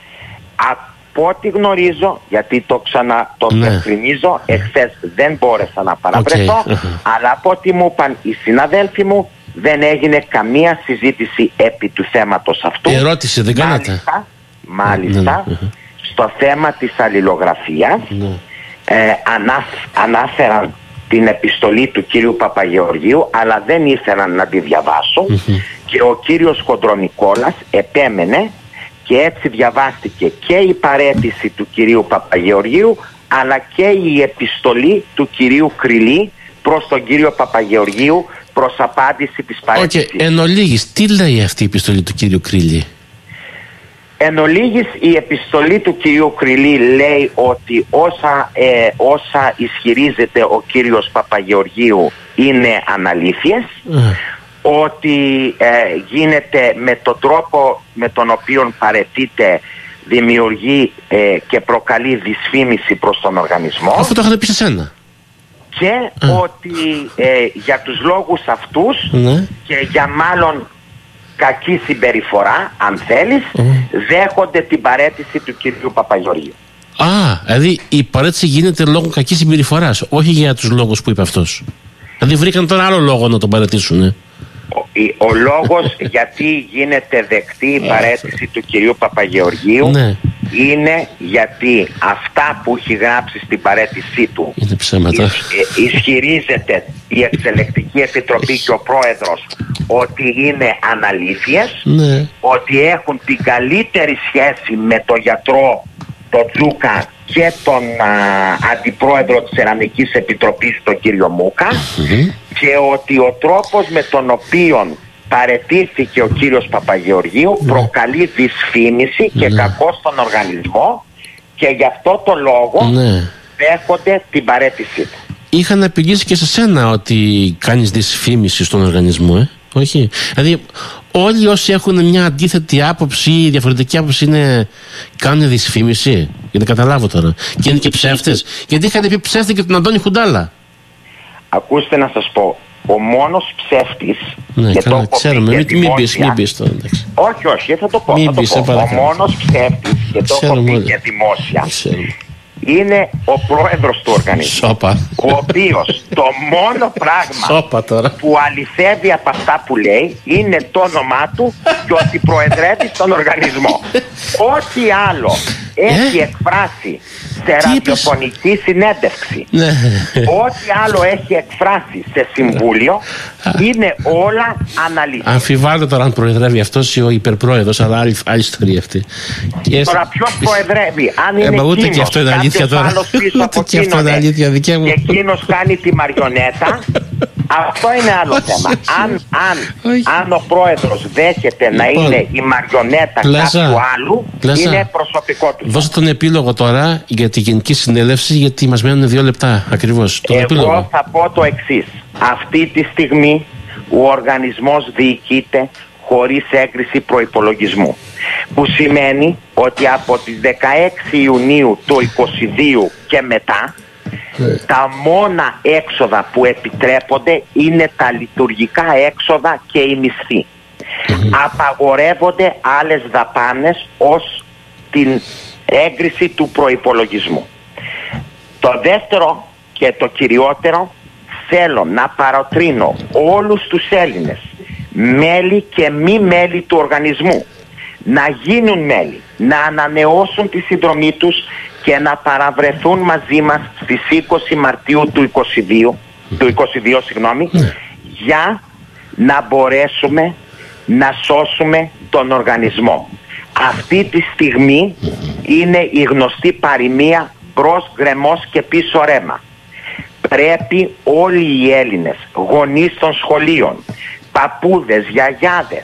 Από ό,τι γνωρίζω, γιατί το ξανά το ναι. διευκρινίζω, εχθές δεν μπόρεσα να παραβρεθώ, okay. αλλά από ό,τι μου είπαν οι συναδέλφοι μου, δεν έγινε καμία συζήτηση επί του θέματος αυτού. Ερώτηση δεν κάνατε? Μάλιστα, μάλιστα ναι, ναι. στο θέμα της αλληλογραφίας ναι. ε, ανάφ, ανάφεραν την επιστολή του κύριου Παπαγεωργίου, αλλά δεν ήθελαν να τη διαβάσουν mm-hmm. και ο κύριος Κοντρονικόλας επέμενε και έτσι διαβάστηκε και η παραίτηση του κυρίου Παπαγεωργίου, αλλά και η επιστολή του κυρίου Κρυλή προς τον κύριο Παπαγεωργίου προς απάντηση της παραίτησης. Okay. Εν ολίγης, τι λέει αυτή η επιστολή του κύριου Κρυλή? Εν ολίγης, η επιστολή του κυρίου Κρυλή λέει ότι όσα, ε, όσα ισχυρίζεται ο κύριος Παπαγεωργίου είναι αναλήθειες, mm. ότι ε, γίνεται με τον τρόπο με τον οποίο παραιτείται, δημιουργεί ε, και προκαλεί δυσφήμιση προς τον οργανισμό. Αυτό το είχατε πει σε σένα. Και mm. ότι ε, για τους λόγους αυτούς mm. και για μάλλον κακή συμπεριφορά, αν θέλεις, mm. δέχονται την παραίτηση του κυρίου Παπαγεωργίου. Α, δηλαδή η παραίτηση γίνεται λόγω κακής συμπεριφοράς, όχι για τους λόγους που είπε αυτός. Δηλαδή βρήκαν τώρα άλλο λόγο να τον παραιτήσουν. Ε. Ο, ο λόγος γιατί γίνεται δεκτή η παραίτηση του κυρίου Παπαγεωργίου ναι. είναι γιατί αυτά που έχει γράψει στην παραίτησή του είναι ψέματα. Ισ, ε, ισχυρίζεται η Εξελεκτική Επιτροπή και ο Πρόεδρος ότι είναι αναλήθειες, ναι. ότι έχουν την καλύτερη σχέση με τον γιατρό τον Τζούκα και τον α, αντιπρόεδρο της Ερανικής Επιτροπής τον κύριο Μούκα mm-hmm. και ότι ο τρόπος με τον οποίο παραιτήθηκε ο κύριος Παπαγεωργίου mm. προκαλεί δυσφήμιση mm. και κακό στον οργανισμό και γι' αυτό το λόγο mm. δέχονται την παραίτησή του. Είχαν απειλήσει και σε σένα ότι κάνεις δυσφήμιση στον οργανισμό, ε? Όχι. Δηλαδή όλοι όσοι έχουν μια αντίθετη άποψη ή διαφορετική άποψη είναι, κάνουν δυσφήμιση. Για να καταλάβω τώρα. Και είναι και ψεύτες. Γιατί είχατε πει ψεύτη και τον Αντώνη Χουντάλα. Ακούστε να σας πω. Ο μόνος ψεύτης. Ναι, και καλά, το ξέρουμε. Μην μη μπεις, μην μπεις τώρα. Όχι, όχι, θα το πω. Θα το πω. Ο μόνος ψεύτης, και το έχω πει και δημόσια, είναι ο πρόεδρος του οργανισμού. Σόπα. Ο οποίος το μόνο πράγμα που αληθεύει από αυτά που λέει είναι το όνομά του και ότι προεδρεύει στον οργανισμό. Ό,τι άλλο έχει εκφράσει σε ραδιοφωνική συνέντευξη, ό,τι άλλο έχει εκφράσει σε συμβούλιο, είναι όλα αναλύσεις. Αμφιβάλλω τώρα αν προεδρεύει αυτός ή ο υπερπρόεδρος, αλλά άλλη, άλλη ιστορία αυτή. Τώρα ποιος προεδρεύει? Αν είναι ε, ούτε και αυτό είναι αλήθεια τώρα. Πίσω από και αυτό είναι αλήθεια δικιά μου. Και εκείνος κάνει τη μαριονέτα Αυτό είναι άλλο θέμα. Αν, αν, αν ο πρόεδρος δέχεται να λοιπόν, είναι η μαριονέτα Πλάσα, κάποιου άλλου, Πλάσα, είναι προσωπικό του. Δώστε τον επίλογο τώρα για τη Γενική Συνέλευση, γιατί μας μένουν δύο λεπτά ακριβώς. Τον Εγώ επίλογο. θα πω το εξής. Αυτή τη στιγμή ο οργανισμός διοικείται χωρίς έγκριση προϋπολογισμού, που σημαίνει ότι από τις δεκαέξι Ιουνίου του είκοσι δύο και μετά τα μόνα έξοδα που επιτρέπονται είναι τα λειτουργικά έξοδα και οι μισθοί. Απαγορεύονται άλλες δαπάνες ως την έγκριση του προϋπολογισμού. Το δεύτερο και το κυριότερο, θέλω να παροτρύνω όλους τους Έλληνες, μέλη και μη μέλη του οργανισμού, να γίνουν μέλη, να ανανεώσουν τη συνδρομή τους και να παραβρεθούν μαζί μας στις είκοσι Μαρτίου του είκοσι δύο, του είκοσι δύο συγγνώμη, για να μπορέσουμε να σώσουμε τον οργανισμό. Αυτή τη στιγμή είναι η γνωστή παροιμία μπρος γκρεμός και πίσω ρέμα. Πρέπει όλοι οι Έλληνες, γονείς των σχολείων, παππούδες, γιαγιάδες,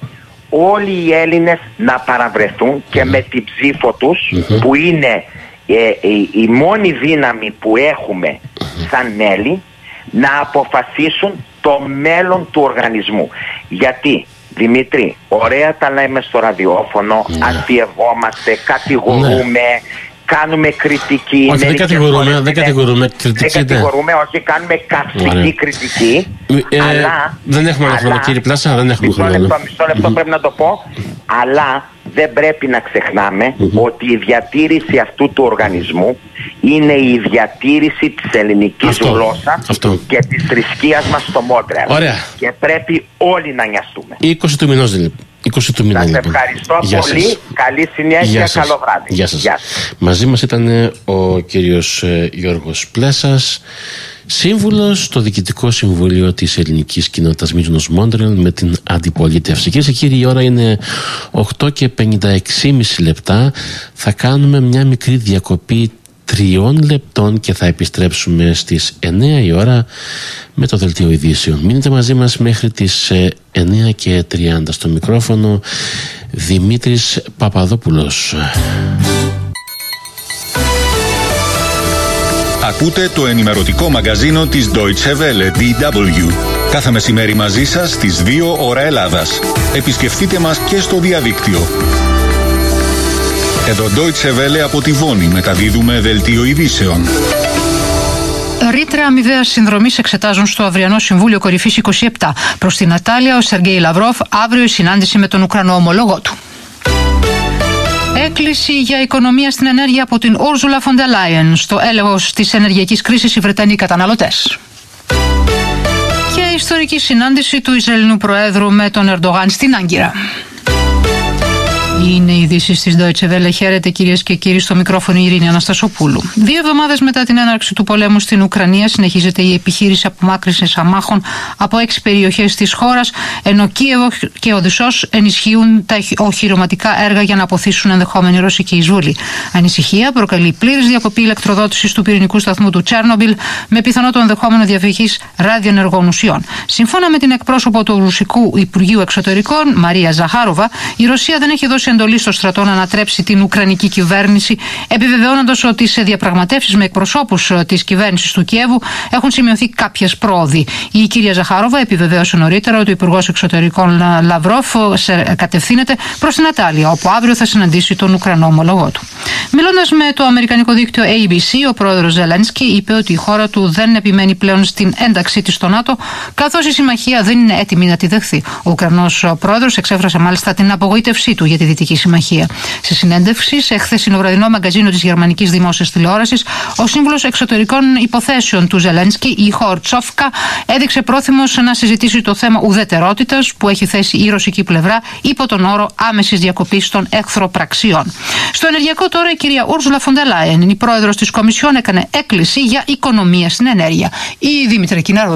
όλοι οι Έλληνες να παραβρεθούν και με την ψήφο τους, που είναι ε, η, η μόνη δύναμη που έχουμε σαν μέλη, να αποφασίσουν το μέλλον του οργανισμού. Γιατί, Δημήτρη, ωραία τα λέμε στο ραδιόφωνο, αστειευόμαστε, κατηγορούμε, κάνουμε κριτική. Όχι, δεν κατηγορούμε, δεν κατηγορούμε. Δεν κατηγορούμε, όχι, κάνουμε καυστική κριτική. Ε, αλλά, δεν έχουμε άλλο χρόνο, κύριε Πλάσα, δεν έχουμε μισό χρόνο. Λεπτό, μισό λεπτό, mm-hmm. πρέπει να το πω. Αλλά δεν πρέπει να ξεχνάμε mm-hmm. ότι η διατήρηση αυτού του οργανισμού είναι η διατήρηση της ελληνικής αυτό, γλώσσας αυτό. και της θρησκείας μας στο Μόντρεαλ. Ωραία. Και πρέπει όλοι να νοιαστούμε. είκοσι του μηνός δηλαδή. είκοσι του μήνα, σας λοιπόν. ευχαριστώ Γεια πολύ. Σας. Καλή συνέχεια, καλό βράδυ. Γεια σας. Γεια σας. Μαζί μας ήταν ο κύριος Γιώργος Πλέσας, σύμβουλος στο Διοικητικό Συμβούλιο της Ελληνικής Κοινότητας Μύκονος Μόντρεαλ με την αντιπολίτευση. Κυρίες και κύριοι, η ώρα είναι οκτώ και πενήντα έξι και μισή λεπτά. Θα κάνουμε μια μικρή διακοπή τριών λεπτών και θα επιστρέψουμε στις εννέα η ώρα με το δελτίο ειδήσεων. Μείνετε μαζί μας μέχρι τις εννέα και τριάντα. Στο μικρόφωνο Δημήτρης Παπαδόπουλος. Ακούτε το ενημερωτικό μαγκαζίνο της Deutsche Welle ντι ντάμπλιου. Κάθε μεσημέρι μαζί σας στις δύο ώρα Ελλάδας. Επισκεφτείτε μας και στο διαδίκτυο. Εδώ Deutsche Welle από τη Βόνη μεταδίδουμε δελτίο ειδήσεων. Ρήτρα αμοιβαία συνδρομή εξετάζουν στο αυριανό Συμβούλιο Κορυφής είκοσι επτά. Προς την Νατάλια, ο Σεργέη Λαυρόφ, αύριο η συνάντηση με τον Ουκρανό ομολόγο του. Έκκληση για οικονομία στην ενέργεια από την Ursula von der Leyen. Στο έλεος της ενεργειακής κρίσης οι Βρετανοί καταναλωτές. Και ιστορική συνάντηση του Ισραηλινού Προέδρου με τον Ερντογάν στην Άγκυρα. Είναι οι ειδήσεις της Deutsche Welle. Χαίρετε κυρίες και κύριοι, στο μικρόφωνο η Ειρήνη Αναστασοπούλου. Δύο εβδομάδες μετά την έναρξη του πολέμου στην Ουκρανία συνεχίζεται η επιχείρηση απομάκρυνσης αμάχων από έξι περιοχές της χώρας, ενώ Κίεβο και Οδυσσός ενισχύουν τα οχυρωματικά έργα για να αποθήσουν ενδεχόμενη ρωσική εισβολή. Ανησυχία προκαλεί πλήρης διακοπή ηλεκτροδότησης του πυρηνικού σταθμού του Τσέρνομπιλ με πιθανό το ενδεχόμενο διαφυγής ραδιενεργών ουσιών. Σύμφωνα με την εκπρόσωπο του Ρωσικού Υπουργείου Εξωτερικών, Μαρία Ζαχάροβα, η Ρωσία δεν έχει δώσει εντολή στο στρατό να ανατρέψει την Ουκρανική κυβέρνηση, επιβεβαιώνοντας ότι σε διαπραγματεύσεις με εκπροσώπους της κυβέρνησης του Κιέβου έχουν σημειωθεί κάποιες πρόοδοι. Η κυρία Ζαχάροβα επιβεβαίωσε νωρίτερα ότι ο Υπουργός Εξωτερικών Λαυρόφ κατευθύνεται προς την Νατάλια, όπου αύριο θα συναντήσει τον Ουκρανό ομολογό του. Μιλώντας με το αμερικανικό δίκτυο έι μπι σι, ο πρόεδρος Ζελένσκι είπε ότι η χώρα του δεν επιμένει πλέον στην ένταξή της στο ΝΑΤΟ, καθώς η συμμαχία δεν είναι έτοιμη να τη δεχθεί. Ο Ουκρανός πρόεδρος εξέφρασε μάλιστα την απογοήτευσή του για τη Δυτική Συμμαχία. Σε συνέντευξη σε χθεσινοβραδινό μαγκαζίνο της γερμανικής δημόσιας τηλεόρασης, ο σύμβουλος εξωτερικών υποθέσεων του Ζελένσκι, η Χορτσόφκα, έδειξε πρόθυμος να συζητήσει το θέμα ουδετερότητας που έχει θέσει η ρωσική πλευρά υπό τον όρο άμεσης διακοπής των εχθροπραξιών. Στο ενεργειακό τώρα, η κυρία Ursula von der Leyen, η πρόεδρος της Κομισιόν, έκανε έκκληση για οικονομία στην ενέργεια. Η Δήμητρα Κιναρόνη.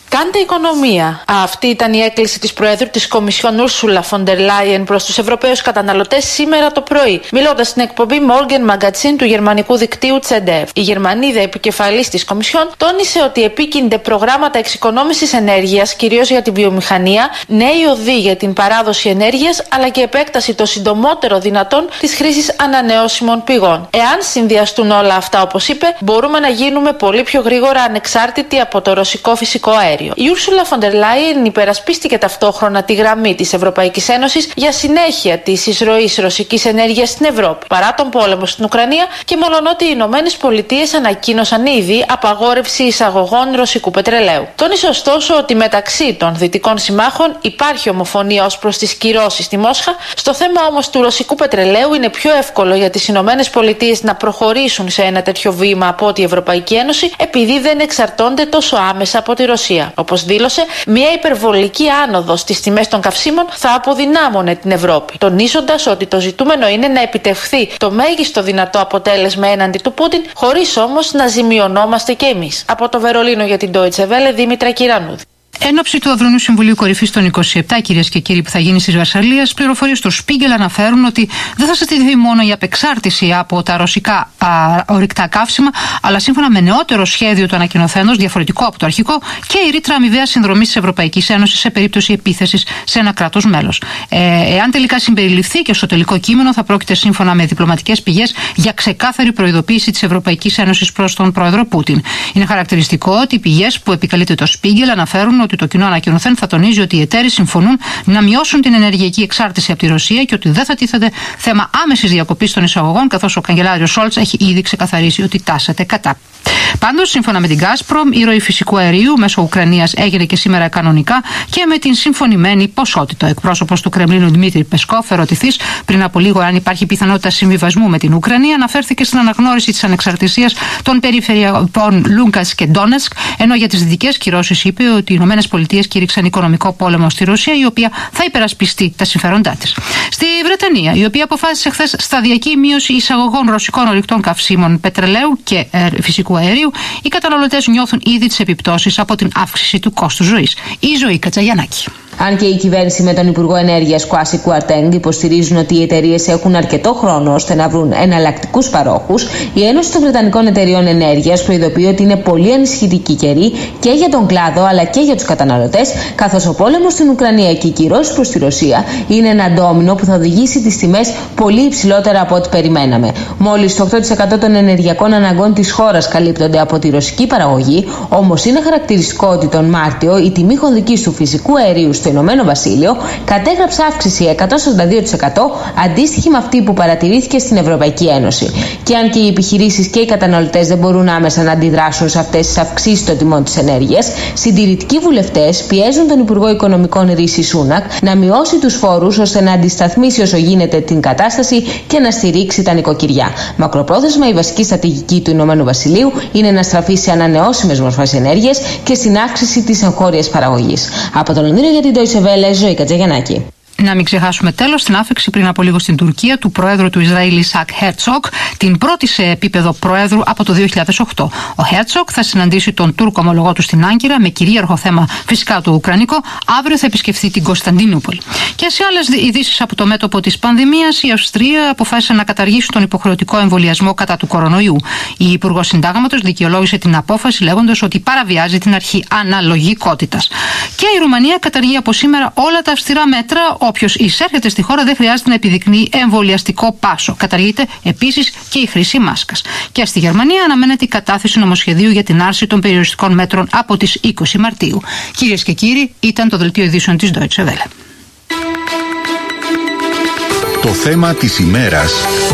Κάντε οικονομία. Αυτή ήταν η έκκληση της Προέδρου της Κομισιόν Ursula von der Leyen προς τους Ευρωπαίους καταναλωτές σήμερα το πρωί, μιλώντας στην εκπομπή Morgen Magazine του γερμανικού δικτύου Τσεντεφ. Η Γερμανίδα επικεφαλής της Κομισιόν τόνισε ότι επίκυνται προγράμματα εξοικονόμησης ενέργειας, κυρίως για την βιομηχανία, νέοι οδοί για την παράδοση ενέργειας, αλλά και επέκταση το συντομότερο δυνατόν της χρήσης ανανεώσιμων πηγών. Εάν συνδυαστούν όλα αυτά, όπως είπε, μπορούμε να γίνουμε πολύ πιο γρήγορα ανεξάρτητοι από το ρωσικό φυσικό αέριο. Η Ursula von der Leyen υπερασπίστηκε ταυτόχρονα τη γραμμή της Ευρωπαϊκής Ένωσης για συνέχεια της εισρωής ρωσικής ενέργειας στην Ευρώπη, παρά τον πόλεμο στην Ουκρανία και μολονότι οι Ηνωμένες Πολιτείες ανακοίνωσαν ήδη απαγόρευση εισαγωγών ρωσικού πετρελαίου. Τόνισε ωστόσο ότι μεταξύ των δυτικών συμμάχων υπάρχει ομοφωνία ως προς τις κυρώσεις στη Μόσχα. Στο θέμα όμως του ρωσικού πετρελαίου είναι πιο εύκολο για τις Ηνωμένες Πολιτείες να προχωρήσουν σε ένα τέτοιο βήμα από ότι η Ευρωπαϊκή Ένωση, επειδή δεν εξαρτώνται τόσο άμεσα από τη Ρωσία. Όπως δήλωσε, μια υπερβολική άνοδος στις τιμές των καυσίμων θα αποδυνάμωνε την Ευρώπη, τονίζοντας ότι το ζητούμενο είναι να επιτευχθεί το μέγιστο δυνατό αποτέλεσμα έναντι του Πούτιν, χωρίς όμως να ζημιωνόμαστε κι εμείς. Από το Βερολίνο για την Deutsche Welle, Δήμητρα Κυρανούδη. Εν ώψη του Αυρωνού Συμβουλίου Κορυφής των είκοσι επτά, κυρίες και κύριοι, που θα γίνει στις Βαρσαλίες, πληροφορίες του Spiegel αναφέρουν ότι δεν θα ζητηθεί μόνο η απεξάρτηση από τα ρωσικά α, ορυκτά καύσιμα, αλλά σύμφωνα με νεότερο σχέδιο του ανακοινωθέντος, διαφορετικό από το αρχικό, και η ρήτρα αμοιβαίας συνδρομής της Ευρωπαϊκής Ένωσης σε περίπτωση επίθεσης σε ένα κράτος μέλος. Ε, εάν τελικά συμπεριληφθεί και στο τελικό κείμενο, θα πρόκειται σύμφωνα με διπλωματικές πηγές για ξεκάθαρη προειδοποίηση της Ευρωπαϊκής Ένωσης προς τον πρόεδρο Πούτιν. Είναι χαρακτηριστικό ότι οι πηγές που επικαλείται το Spiegel αναφέρουν ότι το κοινό ανακοινωθέν θα τονίζει ότι οι εταίροι συμφωνούν να μειώσουν την ενεργειακή εξάρτηση από τη Ρωσία και ότι δεν θα τίθεται θέμα άμεσης διακοπής των εισαγωγών, καθώς ο καγκελάριος Σόλτς έχει ήδη ξεκαθαρίσει ότι τάσεται κατά. Πάντως, σύμφωνα με την Gazprom, η ροή φυσικού αερίου μέσω Ουκρανίας έγινε και σήμερα κανονικά και με την συμφωνημένη ποσότητα. Ο εκπρόσωπος του Κρεμλίνου Δημήτρη Πεσκόφ, ερωτηθής πριν από λίγο αν υπάρχει πιθανότητα συμβιβασμού με την Ουκρανία, αναφέρθηκε στην αναγνώριση της ανεξαρτησίας των περιφερειακών Λούγκας και Ντόνετσκ, ενώ για τις δυτικές κυρώσεις είπε ότι οι ΗΠΑ κήρυξαν οικονομικό πόλεμο στη Ρωσία, η οποία θα υπερασπιστεί τα συμφέροντά της. Στη Βρετανία, η οποία αποφάσισε χθες σταδιακή μείωση εισαγωγών ρωσικών ορυκτών καυσίμων, πετρελαίου και φυσικού αερίου, οι καταναλωτές νιώθουν ήδη τις επιπτώσεις από την αύξηση του κόστους ζωής. Η Ζωή Κατσαγιαννάκη. Αν και η κυβέρνηση με τον Υπουργό Ενέργειας Κουάσι Κουαρτέγκ υποστηρίζουν ότι οι εταιρείες έχουν αρκετό χρόνο ώστε να βρουν εναλλακτικούς παρόχους, η Ένωση των Βρετανικών Εταιρείων Ενέργειας προειδοποιεί ότι είναι πολύ ανησυχητική καιρή και για τον κλάδο αλλά και για τους καταναλωτές, καθώς ο πόλεμος στην Ουκρανία και οι κυρώσεις προς τη Ρωσία είναι ένα ντόμινο που θα οδηγήσει τις τιμές πολύ υψηλότερα από ό,τι περιμέναμε. Μόλις το οκτώ τοις εκατό των ενεργειακών αναγκών της χώρας καλύπτονται από τη ρωσική παραγωγή, όμως είναι χαρακτηριστικό ότι τον Μάρτιο η τιμή χονδρικής του φυσικού αερίου στο Ηνωμένο Βασίλειο κατέγραψε αύξηση εκατόν σαράντα δύο τοις εκατό αντίστοιχη με αυτή που παρατηρήθηκε στην Ευρωπαϊκή Ένωση. Και αν και οι επιχειρήσεις και οι καταναλωτές δεν μπορούν άμεσα να αντιδράσουν σε αυτές τις αυξήσεις των τιμών της ενέργειας, συντηρητικοί βουλευτές πιέζουν τον Υπουργό Οικονομικών Ρίση Σούνακ να μειώσει τους φόρους ώστε να αντισταθμίσει όσο γίνεται την κατάσταση και να στηρίξει τα νοικοκυριά. Μακροπρόθεσμα, η βασική στρατηγική του Ηνωμένου Βασιλείου είναι να στραφεί σε ανανεώσιμες μορφές ενέργειας και στην αύξηση της εγχώριας παραγωγής. Από το Λονδίνο για την Deutsche Welle, Ζωή Κατζαγιαννάκη. Να μην ξεχάσουμε τέλος την άφεξη πριν από λίγο στην Τουρκία του Προέδρου του Ισραήλ Ισακ Χέρτσοκ, την πρώτη σε επίπεδο Προέδρου από το δύο χιλιάδες οκτώ. Ο Χέρτσοκ θα συναντήσει τον Τούρκο ομολογό του στην Άγκυρα με κυρίαρχο θέμα φυσικά το Ουκρανικό. Αύριο θα επισκεφθεί την Κωνσταντινούπολη. Και σε άλλες ειδήσεις από το μέτωπο της πανδημίας, η Αυστρία αποφάσισε να καταργήσει τον υποχρεωτικό εμβολιασμό κατά του κορονοϊού. Η Υπουργός Συντάγματος δικαιολόγησε την απόφαση λέγοντας ότι παραβιάζει την αρχή αναλογικότητας. Και η Ρουμανία καταργεί από σήμερα όλα τα αυστηρά μέτρα. Όποιος εισέρχεται στη χώρα δεν χρειάζεται να επιδεικνύει εμβολιαστικό πάσο. Καταργείται επίσης και η χρήση μάσκας. Και στη Γερμανία αναμένεται η κατάθεση νομοσχεδίου για την άρση των περιοριστικών μέτρων από τις είκοσι Μαρτίου. Κυρίες και κύριοι, ήταν το δελτίο ειδήσεων της Deutsche Welle. Το θέμα της ημέρας.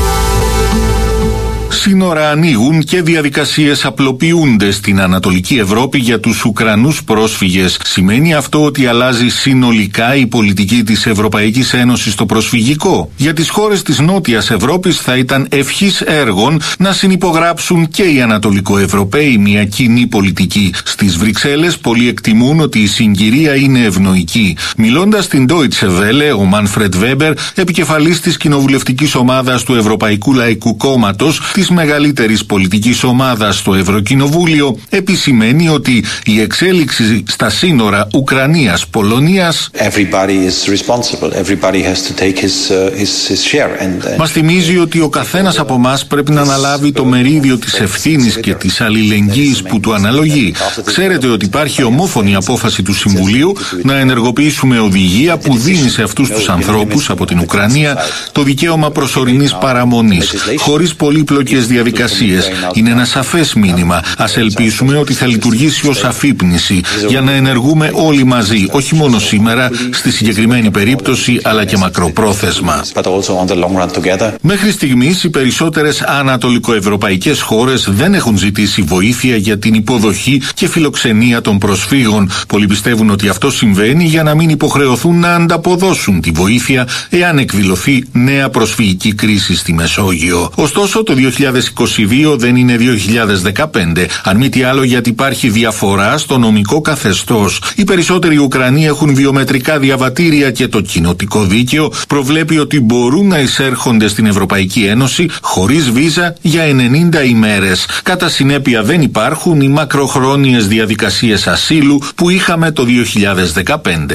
Σύνορα ανοίγουν και διαδικασίες απλοποιούνται στην Ανατολική Ευρώπη για τους Ουκρανούς πρόσφυγες. Σημαίνει αυτό ότι αλλάζει συνολικά η πολιτική της Ευρωπαϊκής Ένωσης στο προσφυγικό? Για τις χώρες της Νότιας Ευρώπης θα ήταν ευχής έργων να συνυπογράψουν και οι Ανατολικοευρωπαίοι μια κοινή πολιτική. Στις Βρυξέλλες πολλοί εκτιμούν ότι η συγκυρία είναι ευνοϊκή. Μιλώντας στην Deutsche Welle, ο Μάνφρεντ Βέμπερ, επικεφαλής της κοινοβουλευτικής ομάδας του Ευρωπαϊκού Λαϊκού Κόμματος, της μεγαλύτερης πολιτικής ομάδας στο Ευρωκοινοβούλιο επισημαίνει ότι η εξέλιξη στα σύνορα Ουκρανίας-Πολωνίας μας θυμίζει ότι ο καθένας από εμάς πρέπει να αναλάβει το μερίδιο της ευθύνης και της αλληλεγγύης που του αναλογεί. Ξέρετε ότι υπάρχει ομόφωνη απόφαση του Συμβουλίου να ενεργοποιήσουμε οδηγία που δίνει σε αυτούς τους ανθρώπους από την Ουκρανία το δικαίωμα προσωρινής παραμονής, χωρίς πολύπλοκες διαδικασίες. Είναι ένα σαφές μήνυμα. Ας ελπίσουμε ότι θα λειτουργήσει ως αφύπνιση για να ενεργούμε όλοι μαζί, όχι μόνο σήμερα, στη συγκεκριμένη περίπτωση, αλλά και μακροπρόθεσμα. Μέχρι στιγμής οι περισσότερες ανατολικοευρωπαϊκές χώρες δεν έχουν ζητήσει βοήθεια για την υποδοχή και φιλοξενία των προσφύγων. Πολλοί πιστεύουν ότι αυτό συμβαίνει για να μην υποχρεωθούν να ανταποδώσουν τη βοήθεια εάν εκδηλωθεί νέα προσφυγική κρίση στη Μεσόγειο. Ωστόσο, το δύο χιλιάδες είκοσι δύο δεν είναι δύο χιλιάδες δεκαπέντε, αν μη τι άλλο γιατί υπάρχει διαφορά στο νομικό καθεστώς. Οι περισσότεροι Ουκρανοί έχουν βιομετρικά διαβατήρια και το κοινοτικό δίκαιο προβλέπει ότι μπορούν να εισέρχονται στην Ευρωπαϊκή Ένωση χωρίς βίζα για ενενήντα ημέρες. Κατά συνέπεια δεν υπάρχουν οι μακροχρόνιες διαδικασίες ασύλου που είχαμε το δύο χιλιάδες δεκαπέντε.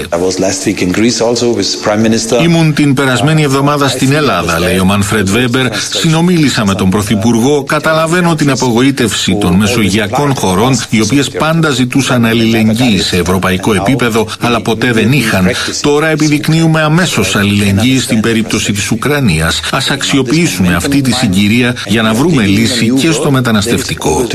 Ήμουν την περασμένη εβδομάδα στην Ελλάδα, λέει ο Μάνφρεντ Βέμπερ, συνομίλησα με τον Πρωθυπουργό, καταλαβαίνω την απογοήτευση των μεσογειακών χωρών, οι οποίες πάντα ζητούσαν αλληλεγγύη σε ευρωπαϊκό επίπεδο, αλλά ποτέ δεν είχαν. Τώρα επιδεικνύουμε αμέσως αλληλεγγύη στην περίπτωση της Ουκρανίας. Ας αξιοποιήσουμε αυτή τη συγκυρία για να βρούμε λύση και στο μεταναστευτικό.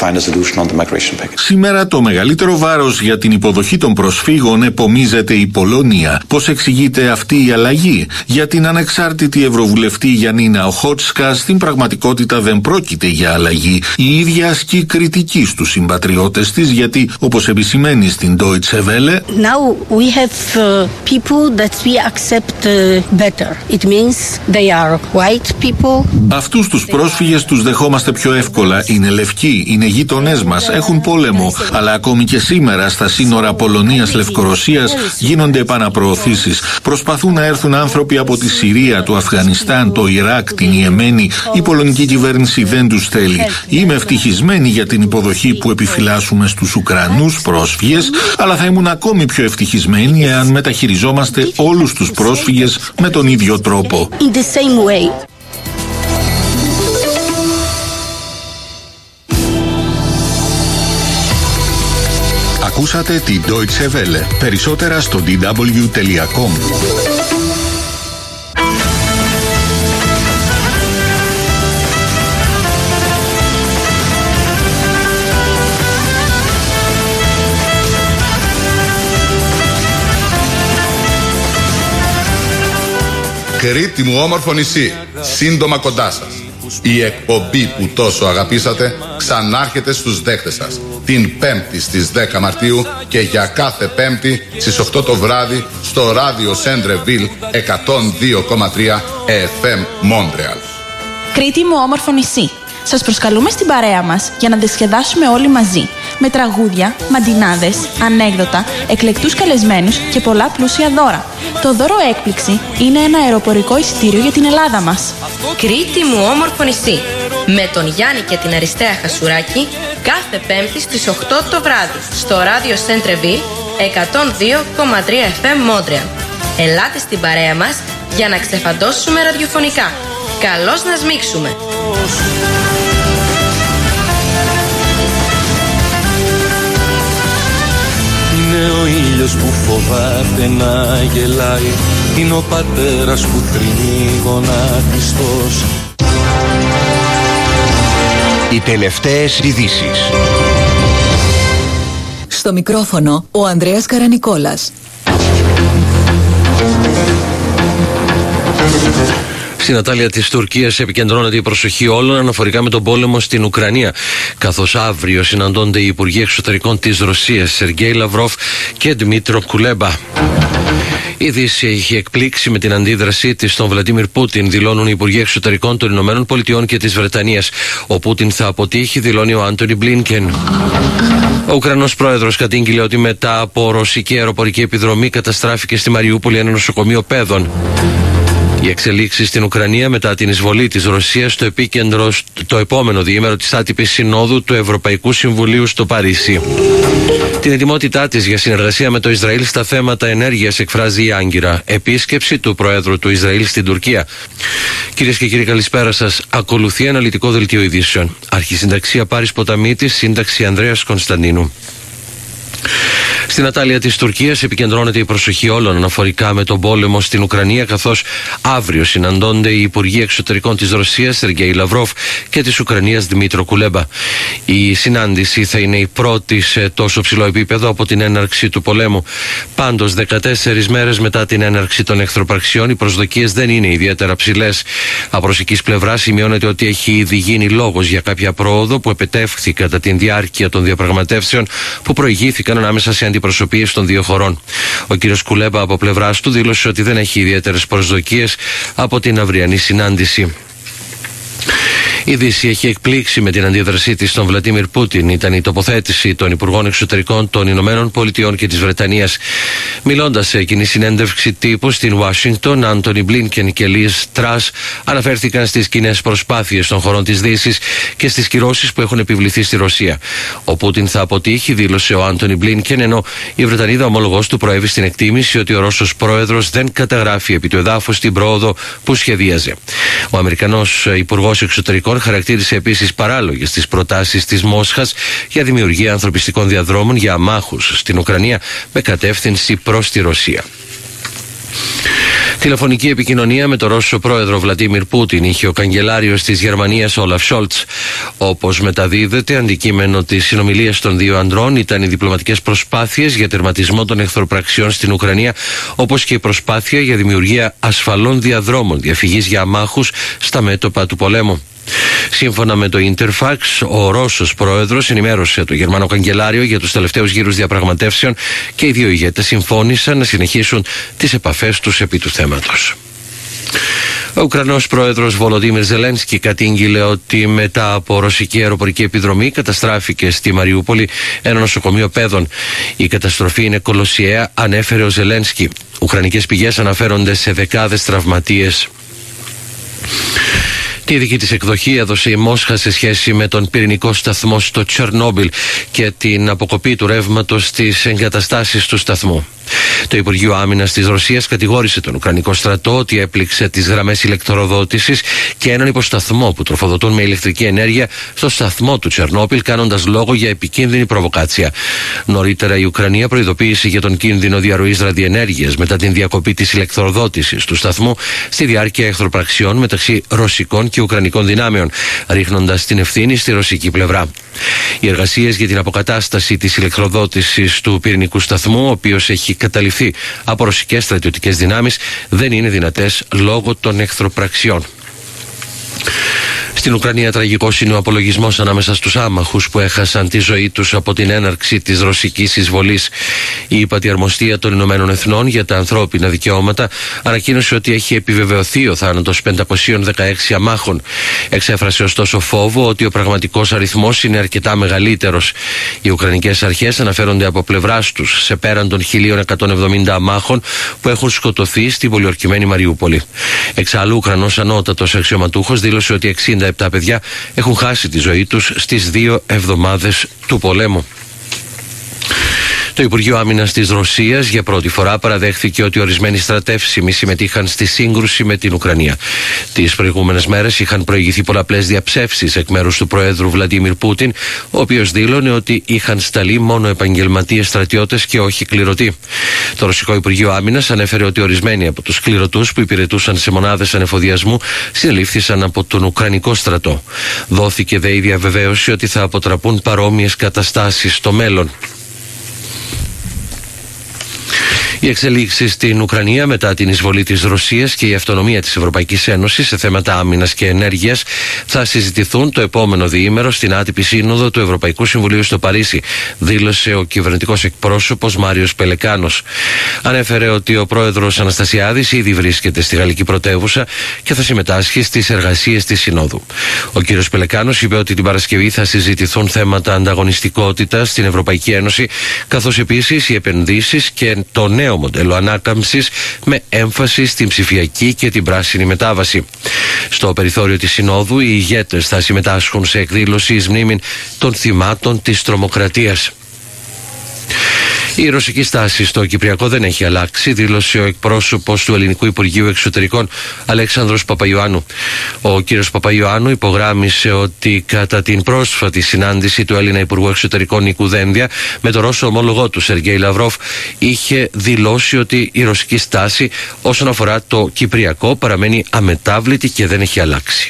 Σήμερα το μεγαλύτερο βάρος για την υποδοχή των προσφύγων επομίζεται η Πολωνία. Πώς εξηγείται αυτή η αλλαγή? Για την ανεξάρτητη Ευρωβουλευτή Γιαννίνα Οχότσκα, στην πραγματικότητα δεν πρόκειται για αλλαγή. Η ίδια ασκεί κριτική στους συμπατριώτες της, γιατί, όπως επισημαίνει στην Deutsche Welle, Now we have uh, people that we accept uh, better. It means they are white people. Αυτούς τους πρόσφυγες τους δεχόμαστε πιο εύκολα. Είναι λευκοί, είναι γείτονές μας, έχουν πόλεμο. Αλλά ακόμη και σήμερα στα σύνορα Πολωνίας-Λευκορωσίας γίνονται επαναπροωθήσεις. Προσπαθούν να έρθουν άνθρωποι από τη Συρία, το Αφγανιστάν, το Ιράκ, την Ιεμένη. Η πολωνική κυβέρνηση δεν τους θέλει. Είμαι ευτυχισμένη για την υποδοχή που επιφυλάσσουμε στους Ουκρανούς πρόσφυγες, αλλά θα ήμουν ακόμη πιο ευτυχισμένη εάν μεταχειριζόμαστε όλους τους πρόσφυγες με τον ίδιο τρόπο. Ακούσατε τη Deutsche Welle. Περισσότερα στο ντι ντάμπλιου τελεία κομ. Κρήτη μου, όμορφο νησί, σύντομα κοντά σας. Η εκπομπή που τόσο αγαπήσατε ξανάρχεται στους δέχτες σας την Πέμπτη στις δέκα Μαρτίου και για κάθε Πέμπτη στις οκτώ το βράδυ στο ράδιο Σέντρεβιλ εκατόν δύο κόμμα τρία εφ εμ Montreal. Κρήτη μου, όμορφο νησί, σας προσκαλούμε στην παρέα μας για να διασκεδάσουμε όλοι μαζί με τραγούδια, μαντινάδες, ανέκδοτα, εκλεκτούς καλεσμένους και πολλά πλούσια δώρα. Το δώρο έκπληξη είναι ένα αεροπορικό εισιτήριο για την Ελλάδα μας. Κρήτη μου, όμορφο νησί, με τον Γιάννη και την Αριστέα Χασουράκη, κάθε Πέμπτη στις οκτώ το βράδυ στο ράδιο Σέντρεβιλ εκατόν δύο κόμμα τρία εφ εμ Montreal. Ελάτε στην παρέα μας για να ξεφαντώσουμε ραδιοφωνικά. Καλώς να σμίξουμε! Είναι ο ήλιος που φοβάται να γελάει, είναι ο πατέρας που θρηνεί γονατιστός. Οι τελευταίες ειδήσεις. Στο μικρόφωνο ο Ανδρέας Καρανικόλας. Στην Ατάλεια της Τουρκίας επικεντρώνεται η προσοχή όλων αναφορικά με τον πόλεμο στην Ουκρανία, καθώς αύριο συναντώνται οι Υπουργοί Εξωτερικών της Ρωσίας Σεργέη Λαυρόφ και Δημήτρο Κουλέμπα. Η Δύση έχει εκπλήξει με την αντίδρασή της στον Βλαντίμιρ Πούτιν, δηλώνουν οι Υπουργοί Εξωτερικών των Ηνωμένων Πολιτειών και της Βρετανίας. Ο Πούτιν θα αποτύχει, δηλώνει ο Άντονι Μπλίνκεν. Ο Ουκρανός πρόεδρος κατήγγειλε ότι μετά από ρωσική αεροπορική επιδρομή καταστράφηκε στη Μαριούπολη ένα νοσοκομείο παιδών. Οι εξελίξεις στην Ουκρανία μετά την εισβολή της Ρωσίας στο επίκεντρο το επόμενο διήμερο της άτυπης συνόδου του Ευρωπαϊκού Συμβουλίου στο Παρίσι. Την ετοιμότητά της για συνεργασία με το Ισραήλ στα θέματα ενέργειας εκφράζει η Άγκυρα. Επίσκεψη του Προέδρου του Ισραήλ στην Τουρκία. Κυρίες και κύριοι, καλησπέρα σας. Ακολουθεί αναλυτικό δελτίο ειδήσεων. Αρχισυνταξία Πάρης Ποταμίτης, σύνταξη Ανδρέας Κωνσταντίνου. Στην Ατάλεια της Τουρκίας επικεντρώνεται η προσοχή όλων αναφορικά με τον πόλεμο στην Ουκρανία, καθώς αύριο συναντώνται οι Υπουργοί Εξωτερικών της Ρωσίας Σεργέη Λαυρόφ και της Ουκρανίας Δημήτρο Κουλέμπα. Η συνάντηση θα είναι η πρώτη σε τόσο ψηλό επίπεδο από την έναρξη του πολέμου. Πάντως, δεκατέσσερις μέρες μετά την έναρξη των εχθροπραξιών, οι προσδοκίες δεν είναι ιδιαίτερα ψηλές. Από ρωσικής πλευράς σημειώνεται ότι έχει ήδη γίνει λόγος για κάποια πρόοδο που επετεύχθη κατά τη διάρκεια των διαπραγματεύσεων που προηγήθηκαν ανάμεσα σε αντιπροσωπείες των δύο χωρών. Ο κ. Κουλέμπα από πλευράς του δήλωσε ότι δεν έχει ιδιαίτερες προσδοκίες από την αυριανή συνάντηση. Η Δύση έχει εκπλήξει με την αντίδρασή της στον Βλαντίμιρ Πούτιν. Ήταν η τοποθέτηση των Υπουργών Εξωτερικών των Ηνωμένων Πολιτειών και της Βρετανίας. Μιλώντας σε κοινή συνέντευξη τύπου στην Ουάσιγκτον, Άντονι Μπλίνκεν και Λίζ Τρας αναφέρθηκαν στις κοινές προσπάθειες των χωρών της Δύσης και στις κυρώσεις που έχουν επιβληθεί στη Ρωσία. Ο Πούτιν θα αποτύχει, δήλωσε ο Άντονι Μπλίνκεν, ενώ η Βρετανίδα ομολογός του προέβη στην εκτίμηση ότι ο Ρώσος πρόεδρος δεν καταγράφει επί του εδάφους την πρόοδο που σχεδίαζε. Ο Αμερικανός Υπουργός Εξωτερικών χαρακτήρισε επίσης παράλογες τις προτάσεις της Μόσχας για δημιουργία ανθρωπιστικών διαδρόμων για αμάχους στην Ουκρανία με κατεύθυνση προς τη Ρωσία. Τηλεφωνική επικοινωνία με τον Ρώσο πρόεδρο Βλαντίμιρ Πούτιν είχε ο καγκελάριος της Γερμανίας Όλαφ Σόλτς. Όπως μεταδίδεται, αντικείμενο της συνομιλίας των δύο ανδρών ήταν οι διπλωματικές προσπάθειες για τερματισμό των εχθροπραξιών στην Ουκρανία, όπως και η προσπάθεια για δημιουργία ασφαλών διαδρόμων διαφυγής για αμάχους στα μέτωπα του πολέμου. Σύμφωνα με το Interfax, ο Ρώσος πρόεδρος ενημέρωσε το Γερμανό καγκελάριο για τους τελευταίους γύρους διαπραγματεύσεων και οι δύο ηγέτες συμφώνησαν να συνεχίσουν τις επαφές τους επί του θέματος. Ο Ουκρανός πρόεδρος Βολοντίμιρ Ζελένσκι κατήγγειλε ότι μετά από ρωσική αεροπορική επιδρομή καταστράφηκε στη Μαριούπολη ένα νοσοκομείο παιδών. Η καταστροφή είναι κολοσιαία, ανέφερε ο Ζελένσκι. Ουκρανικές πηγές αναφέρονται σε δεκάδες τραυματίες. Τη δική της εκδοχή έδωσε η Μόσχα σε σχέση με τον πυρηνικό σταθμό στο Τσερνόμπιλ και την αποκοπή του ρεύματος στις εγκαταστάσεις του σταθμού. Το Υπουργείο Άμυνας της Ρωσίας κατηγόρησε τον Ουκρανικό στρατό ότι έπληξε τις γραμμές ηλεκτροδότησης και έναν υποσταθμό που τροφοδοτούν με ηλεκτρική ενέργεια στο σταθμό του Τσερνόμπιλ, κάνοντας λόγο για επικίνδυνη προβοκάτσια. Νωρίτερα η Ουκρανία προειδοποίησε για τον κίνδυνο διαρροής ραδιενέργειας μετά την διακοπή της ηλεκτροδότησης του σταθμού στη διάρκεια εχθροπραξιών μεταξύ ρωσικών και ουκρανικών δυνάμεων, ρίχνοντας την ευθύνη στη ρωσική πλευρά. Οι εργασίες για την αποκατάσταση της ηλεκτροδότησης του πυρηνικού σταθμού, ο οποίος έχει καταληφθεί από ρωσικές στρατιωτικές δυνάμεις, δεν είναι δυνατές λόγω των εχθροπραξιών. Στην Ουκρανία τραγικός είναι ο απολογισμός ανάμεσα στους άμαχους που έχασαν τη ζωή τους από την έναρξη της ρωσικής εισβολής. Η ΥΠΑΤΗ Αρμοστία των Ηνωμένων Εθνών για τα ανθρώπινα δικαιώματα ανακοίνωσε ότι έχει επιβεβαιωθεί ο θάνατος πεντακόσιων δεκαέξι αμάχων. Εξέφρασε ωστόσο φόβο ότι ο πραγματικός αριθμός είναι αρκετά μεγαλύτερος. Οι Ουκρανικές αρχές αναφέρονται από πλευράς τους σε πέραν των χίλια εκατόν εβδομήντα αμάχων που έχουν σκοτωθεί στην πολιορκημένη Μαριούπολη. Εξάλλου, ο Ουκρανός ανώτατος αξιωματούχος δήλωσε ότι εξήντα επτά παιδιά έχουν χάσει τη ζωή τους στις δύο εβδομάδες του πολέμου. Το Υπουργείο Άμυνας της Ρωσίας για πρώτη φορά παραδέχθηκε ότι ορισμένοι στρατεύσιμοι συμμετείχαν στη σύγκρουση με την Ουκρανία. Τις προηγούμενες μέρες είχαν προηγηθεί πολλαπλές διαψεύσεις εκ μέρους του Προέδρου Βλαντίμιρ Πούτιν, ο οποίος δήλωνε ότι είχαν σταλεί μόνο επαγγελματίες στρατιώτες και όχι κληρωτοί. Το Ρωσικό Υπουργείο Άμυνας ανέφερε ότι ορισμένοι από τους κληρωτούς που υπηρετούσαν σε μονάδες ανεφοδιασμού συνελήφθησαν από τον Ουκρανικό στρατό. Δόθηκε δε η διαβεβαίωση ότι θα αποτραπούν παρόμοιες καταστάσεις στο μέλλον. Οι εξελίξεις στην Ουκρανία μετά την εισβολή της Ρωσίας και η αυτονομία της Ευρωπαϊκής Ένωσης σε θέματα άμυνας και ενέργειας θα συζητηθούν το επόμενο διήμερο στην άτυπη σύνοδο του Ευρωπαϊκού Συμβουλίου στο Παρίσι, δήλωσε ο κυβερνητικός εκπρόσωπος Μάριος Πελεκάνος. Ανέφερε ότι ο πρόεδρος Αναστασιάδης ήδη βρίσκεται στη γαλλική πρωτεύουσα και θα συμμετάσχει στις εργασίες της Συνόδου. Ο κ. Πελεκάνος είπε ότι την Παρασκευή θα συζητηθούν θέματα ανταγωνιστικότητας στην Ευρωπαϊκή Ένωση, καθώς επίσης οι επενδύσεις και το νέο νέο μοντέλο ανάκαμψης με έμφαση στην ψηφιακή και την πράσινη μετάβαση. Στο περιθώριο της Συνόδου οι ηγέτες θα συμμετάσχουν σε εκδήλωση εις μνήμην των θυμάτων της τρομοκρατίας. Η ρωσική στάση στο Κυπριακό δεν έχει αλλάξει, δήλωσε ο εκπρόσωπος του Ελληνικού Υπουργείου Εξωτερικών Αλέξανδρος Παπαϊωάννου. Ο κύριος Παπαϊωάννου υπογράμμισε ότι κατά την πρόσφατη συνάντηση του Έλληνα Υπουργού Εξωτερικών Νίκου Δένδια με τον Ρώσο ομόλογό του Σεργέη Λαυρόφ είχε δηλώσει ότι η ρωσική στάση όσον αφορά το Κυπριακό παραμένει αμετάβλητη και δεν έχει αλλάξει.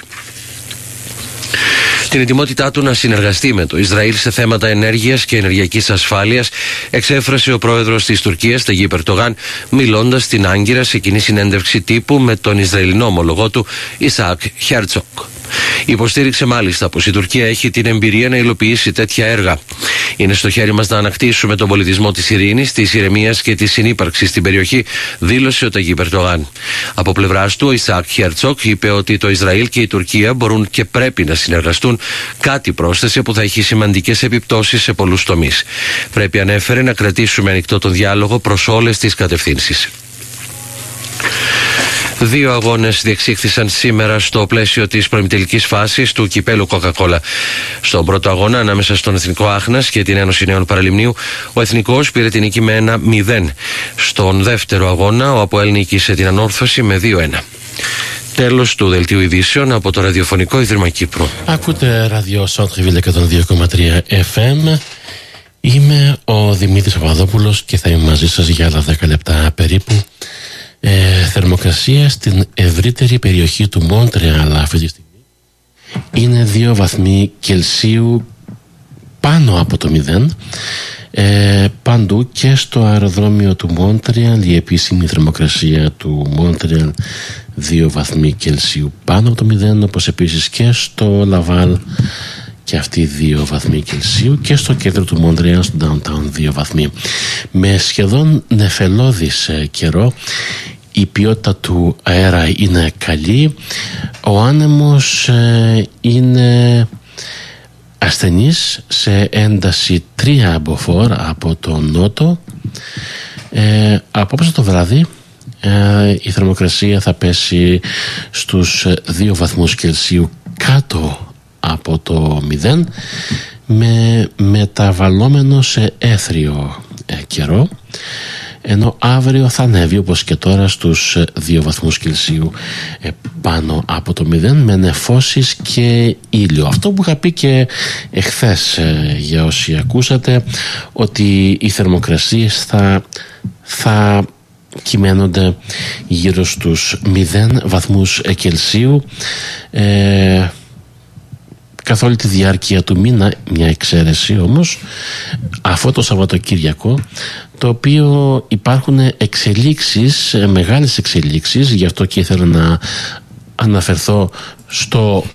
Την ετοιμότητά του να συνεργαστεί με το Ισραήλ σε θέματα ενέργειας και ενεργειακής ασφάλειας εξέφρασε ο πρόεδρος της Τουρκίας, Ταγίπ Ερντογάν, μιλώντας στην Άγκυρα σε κοινή συνέντευξη τύπου με τον Ισραηλινό ομολογό του Ισαάκ Χέρτσοκ. Υποστήριξε μάλιστα πως η Τουρκία έχει την εμπειρία να υλοποιήσει τέτοια έργα. Είναι στο χέρι μας να ανακτήσουμε τον πολιτισμό της ειρήνης, της ηρεμίας και της συνύπαρξης στην περιοχή, δήλωσε ο Ταγίπ Ερντογάν. Από πλευράς του, ο Ισαάκ Χέρτσοκ είπε ότι το Ισραήλ και η Τουρκία μπορούν και πρέπει να συνεργαστούν, κάτι πρόσθεσε που θα έχει σημαντικές επιπτώσεις σε πολλούς τομείς. Πρέπει, ανέφερε, να κρατήσουμε ανοιχτό τον διάλογο προς όλες τις κατευθύνσεις. Δύο αγώνες διεξήχθησαν σήμερα στο πλαίσιο της προημιτελικής φάσης του κυπέλου Coca-Cola. Στον πρώτο αγώνα, ανάμεσα στον Εθνικό Άχνας και την Ένωση Νέων Παραλιμνίου, ο Εθνικός πήρε την νίκη με ένα μηδέν. Στον δεύτερο αγώνα, ο Αποέλ νίκησε την Ανόρθωση με δύο ένα. Τέλος του δελτίου ειδήσεων από το Ραδιοφωνικό Ίδρυμα Κύπρου. Ακούτε ράδιο Σόντριβιλ εκατόν δύο κόμμα τρία εφ εμ. Είμαι ο Δημήτρης Παπαδόπουλος και θα είμαι μαζί σας για άλλα δέκα λεπτά περίπου. Ε, θερμοκρασία στην ευρύτερη περιοχή του Μόντρεαλ αυτή τη στιγμή είναι δύο βαθμοί Κελσίου πάνω από το μηδέν. Ε, παντού και στο αεροδρόμιο του Μόντρεαλ η επίσημη θερμοκρασία του Μόντρεαλ δύο βαθμοί Κελσίου πάνω από το μηδέν, όπως επίσης και στο Λαβάλ και αυτοί δύο βαθμοί Κελσίου, και στο κέντρο του Μόντρεαλ, στο downtown, δύο βαθμοί. Με σχεδόν νεφελώδης ε, καιρό, η ποιότητα του αέρα είναι καλή, ο άνεμος ε, είναι ασθενής σε ένταση τρία μποφόρ από το νότο. Ε, απόψε το βράδυ ε, η θερμοκρασία θα πέσει στους δύο βαθμούς Κελσίου κάτω από το μηδέν, με μεταβαλλόμενο σε έθριο ε, καιρό, ενώ αύριο θα ανέβει όπως και τώρα στους δύο βαθμούς Κελσίου ε, πάνω από το μηδέν, με νεφώσεις και ήλιο. Αυτό που είχα πει και εχθές ε, για όσοι ακούσατε, ότι οι θερμοκρασίες θα, θα κυμαίνονται γύρω στους μηδέν βαθμούς Κελσίου ε, καθ' όλη τη διάρκεια του μήνα, μια εξαίρεση όμως αυτό το Σαββατοκύριακο, το οποίο υπάρχουν εξελίξεις, μεγάλες εξελίξεις, γι' αυτό και ήθελα να αναφερθώ στο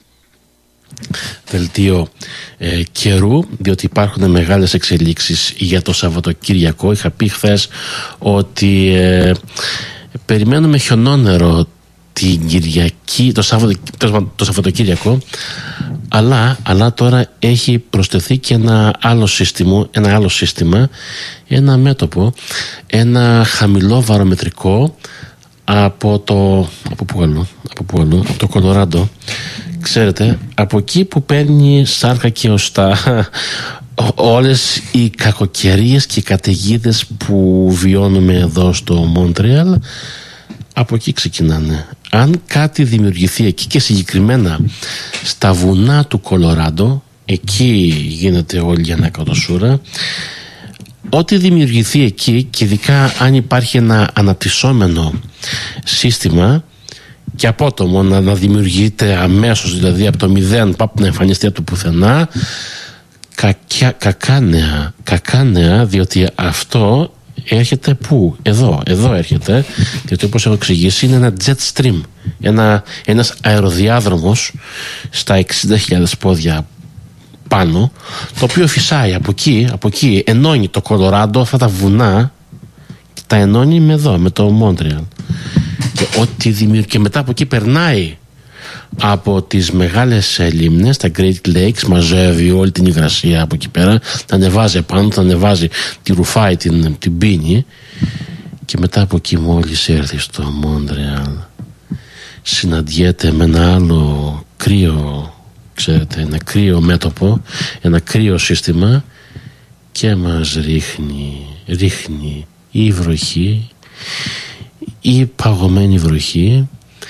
δελτίο ε, καιρού, διότι υπάρχουν μεγάλες εξελίξεις για το Σαββατοκύριακο. Είχα πει χθες ότι ε, περιμένουμε χιονόνερο την Κυριακή, το, Σαββατο, το Σαββατοκύριακο, αλλά, αλλά τώρα έχει προσθεθεί και ένα άλλο σύστημα, ένα άλλο σύστημα, ένα μέτωπο, ένα χαμηλό βαρομετρικό από το, από πού αλλού, από πού αλλού, από το Κολοράντο, ξέρετε, από εκεί που παίρνει σάρκα και οστά όλες οι κακοκαιρίες και οι καταιγίδες που βιώνουμε εδώ στο Μόντρεαλ. Από εκεί ξεκινάνε. Αν κάτι δημιουργηθεί εκεί, και συγκεκριμένα στα βουνά του Κολοράντο, εκεί γίνεται όλη η ανακατοσούρα, ό,τι δημιουργηθεί εκεί, και ειδικά αν υπάρχει ένα αναπτυσσόμενο σύστημα και απότομο να, να δημιουργείται αμέσως, δηλαδή από το μηδέν πάπου να εμφανιστεί από το πουθενά, κακιά, κακά νέα, κακά νέα, διότι αυτό έρχεται πού? Εδώ, εδώ έρχεται, διότι όπως έχω εξηγήσει είναι ένα jet stream, ένα, ένας αεροδιάδρομος στα εξήντα χιλιάδες πόδια πάνω, το οποίο φυσάει από εκεί, από εκεί ενώνει το Κολοράντο, αυτά τα βουνά, και τα ενώνει με εδώ, με το Μόντρεαλ, και ό,τι δημιουργεί, και μετά από εκεί περνάει από τις μεγάλες λίμνες, τα Great Lakes, μαζεύει όλη την υγρασία από εκεί πέρα, τα ανεβάζει επάνω, τα ανεβάζει, τη ρουφάει την, την πίνη, και μετά από εκεί μόλις έρθει στο Μόντρεαλ συναντιέται με ένα άλλο κρύο, ξέρετε, ένα κρύο μέτωπο, ένα κρύο σύστημα και μας ρίχνει, ρίχνει η βροχή, η παγωμένη βροχή,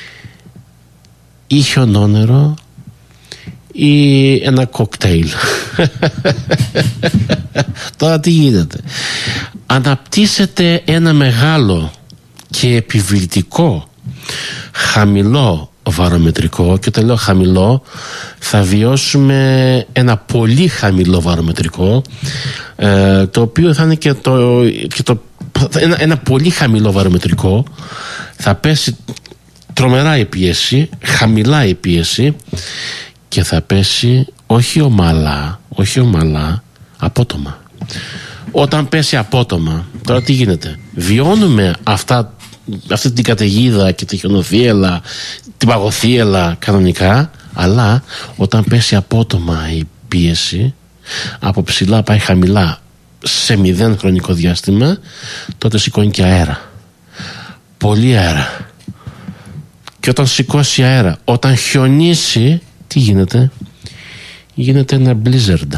ή χιονόνερο ή ένα κοκτέιλ. Τώρα τι γίνεται? Αναπτύσσεται ένα μεγάλο και επιβλητικό χαμηλό βαρομετρικό, και όταν λέω χαμηλό θα βιώσουμε ένα πολύ χαμηλό βαρομετρικό, ε, το οποίο θα είναι και το, και το ένα, ένα πολύ χαμηλό βαρομετρικό, θα πέσει τρομερά η πίεση, χαμηλά η πίεση, και θα πέσει όχι ομαλά, όχι ομαλά, απότομα. Όταν πέσει απότομα, τώρα τι γίνεται? Βιώνουμε αυτά, αυτή την καταιγίδα και τη χιονοθύελλα, την παγοθύελλα κανονικά, αλλά όταν πέσει απότομα η πίεση, από ψηλά πάει χαμηλά σε μηδέν χρονικό διάστημα, τότε σηκώνει και αέρα, πολύ αέρα. Και όταν σηκώσει αέρα, όταν χιονίσει, τι γίνεται? Γίνεται ένα blizzard,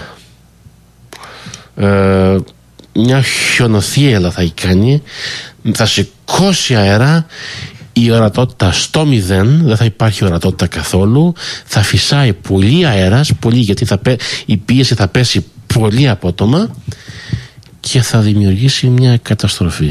ε, μια χιονοθύελλα θα κάνει, θα σηκώσει αέρα, η ορατότητα στο μηδέν, δεν θα υπάρχει ορατότητα καθόλου, θα φυσάει πολύ αέρας, πολύ, γιατί θα, η πίεση θα πέσει πολύ απότομα και θα δημιουργήσει μια καταστροφή.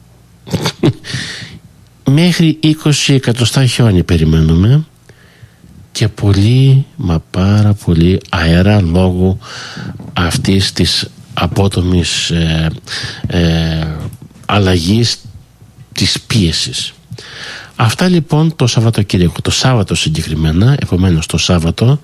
Μέχρι είκοσι εκατοστά χιόνι περιμένουμε και πολύ, μα πάρα πολύ αέρα λόγω αυτής της απότομης ε, ε, αλλαγής της πίεσης. Αυτά λοιπόν το Σαββατοκύριακο. Το Σάββατο συγκεκριμένα, επομένως το Σάββατο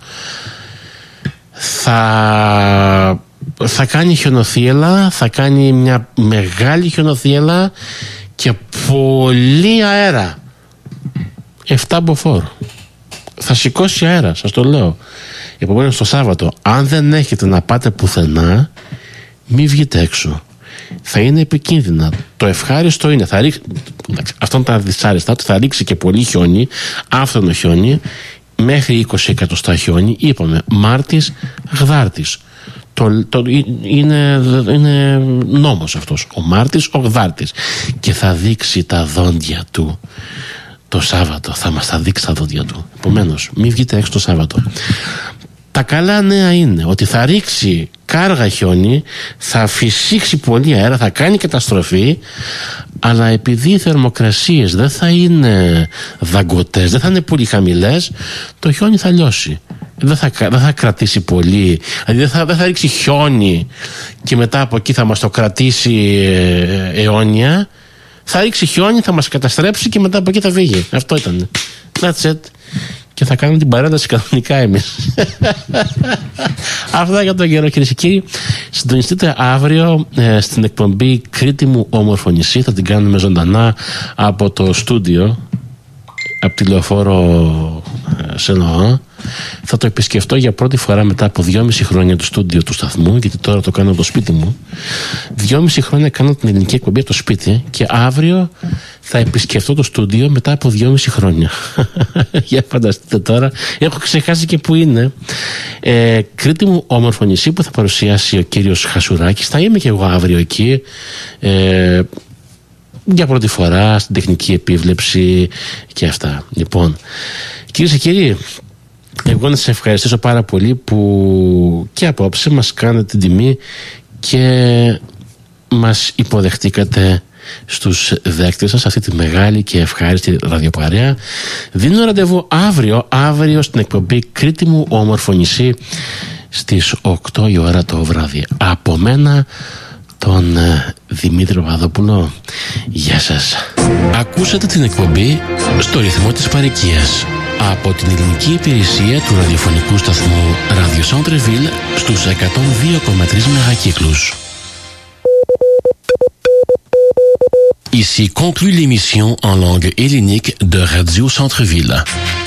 θα, θα κάνει χιονοθύελλα, θα κάνει μια μεγάλη χιονοθύελλα και πολύ αέρα. εφτά μποφόρ. Θα σηκώσει αέρα, σας το λέω. Επομένως το Σάββατο, αν δεν έχετε να πάτε πουθενά, μην βγείτε έξω. Θα είναι επικίνδυνα. Το ευχάριστο είναι, θα ρίξει, αυτό είναι τα δυσάρεστα, θα ρίξει και πολύ χιόνι, άφθονο χιόνι, μέχρι είκοσι εκατοστά χιόνι. Είπαμε Μάρτης, Γδάρτης. Το, το, είναι, είναι νόμος αυτός. Ο Μάρτης, ο Γδάρτης. Και θα δείξει τα δόντια του το Σάββατο. Θα μας τα δείξει τα δόντια του. Επομένως, μην βγείτε έξω το Σάββατο. Τα καλά νέα είναι ότι θα ρίξει κάργα χιόνι, θα φυσήξει πολύ αέρα, θα κάνει καταστροφή, αλλά επειδή οι θερμοκρασίες δεν θα είναι δαγκωτές, δεν θα είναι πολύ χαμηλές, το χιόνι θα λιώσει. Δεν θα, δεν θα κρατήσει πολύ, δηλαδή δεν θα, δεν θα ρίξει χιόνι και μετά από εκεί θα μας το κρατήσει ε, αιώνια. Θα ρίξει χιόνι, θα μας καταστρέψει και μετά από εκεί θα φύγει. Αυτό ήταν. That's it. Και θα κάνουμε την παρένταση κανονικά εμείς. Αυτά για τον καιρό, κυρίες και κύριοι. Συντονιστείτε αύριο ε, στην εκπομπή Κρήτη μου όμορφο νησί. Θα την κάνουμε ζωντανά από το στούντιο, από τη Λεωφόρο ε, Σενωά. Θα το επισκεφτώ για πρώτη φορά μετά από δυόμιση χρόνια του στούντιο του σταθμού, γιατί τώρα το κάνω από το σπίτι μου. Δυόμιση χρόνια κάνω την ελληνική εκπομπή από το σπίτι και αύριο θα επισκεφτώ το στούντιο μετά από δυόμιση χρόνια. Για φανταστείτε τώρα, έχω ξεχάσει και που είναι. Ε, Κρήτη μου όμορφο νησί που θα παρουσιάσει ο κύριος Χασουράκης. Θα είμαι και εγώ αύριο εκεί. Ε, για πρώτη φορά στην τεχνική επίβλεψη και αυτά. Λοιπόν, κυρίες και κύριοι, εγώ να σας ευχαριστήσω πάρα πολύ που και απόψε μας κάνετε την τιμή και μας υποδεχτήκατε στους δέκτες σας αυτή τη μεγάλη και ευχάριστη ραδιοπαρέα. Δίνω ραντεβού αύριο, αύριο στην εκπομπή Κρήτη μου όμορφο νησί στις οκτώ η ώρα το βράδυ. Από μένα τον Δημήτρη Παπαδόπουλο. Γεια σας. Ακούσατε την εκπομπή στο ρυθμό της παροικίας από την ελληνική υπηρεσία του ραδιοφωνικού σταθμού Radio Centre-Ville στους εκατόν δύο κόμμα τρία μεγακύκλους. Ici conclut l'émission en langue hellénique de Radio Centre-Ville.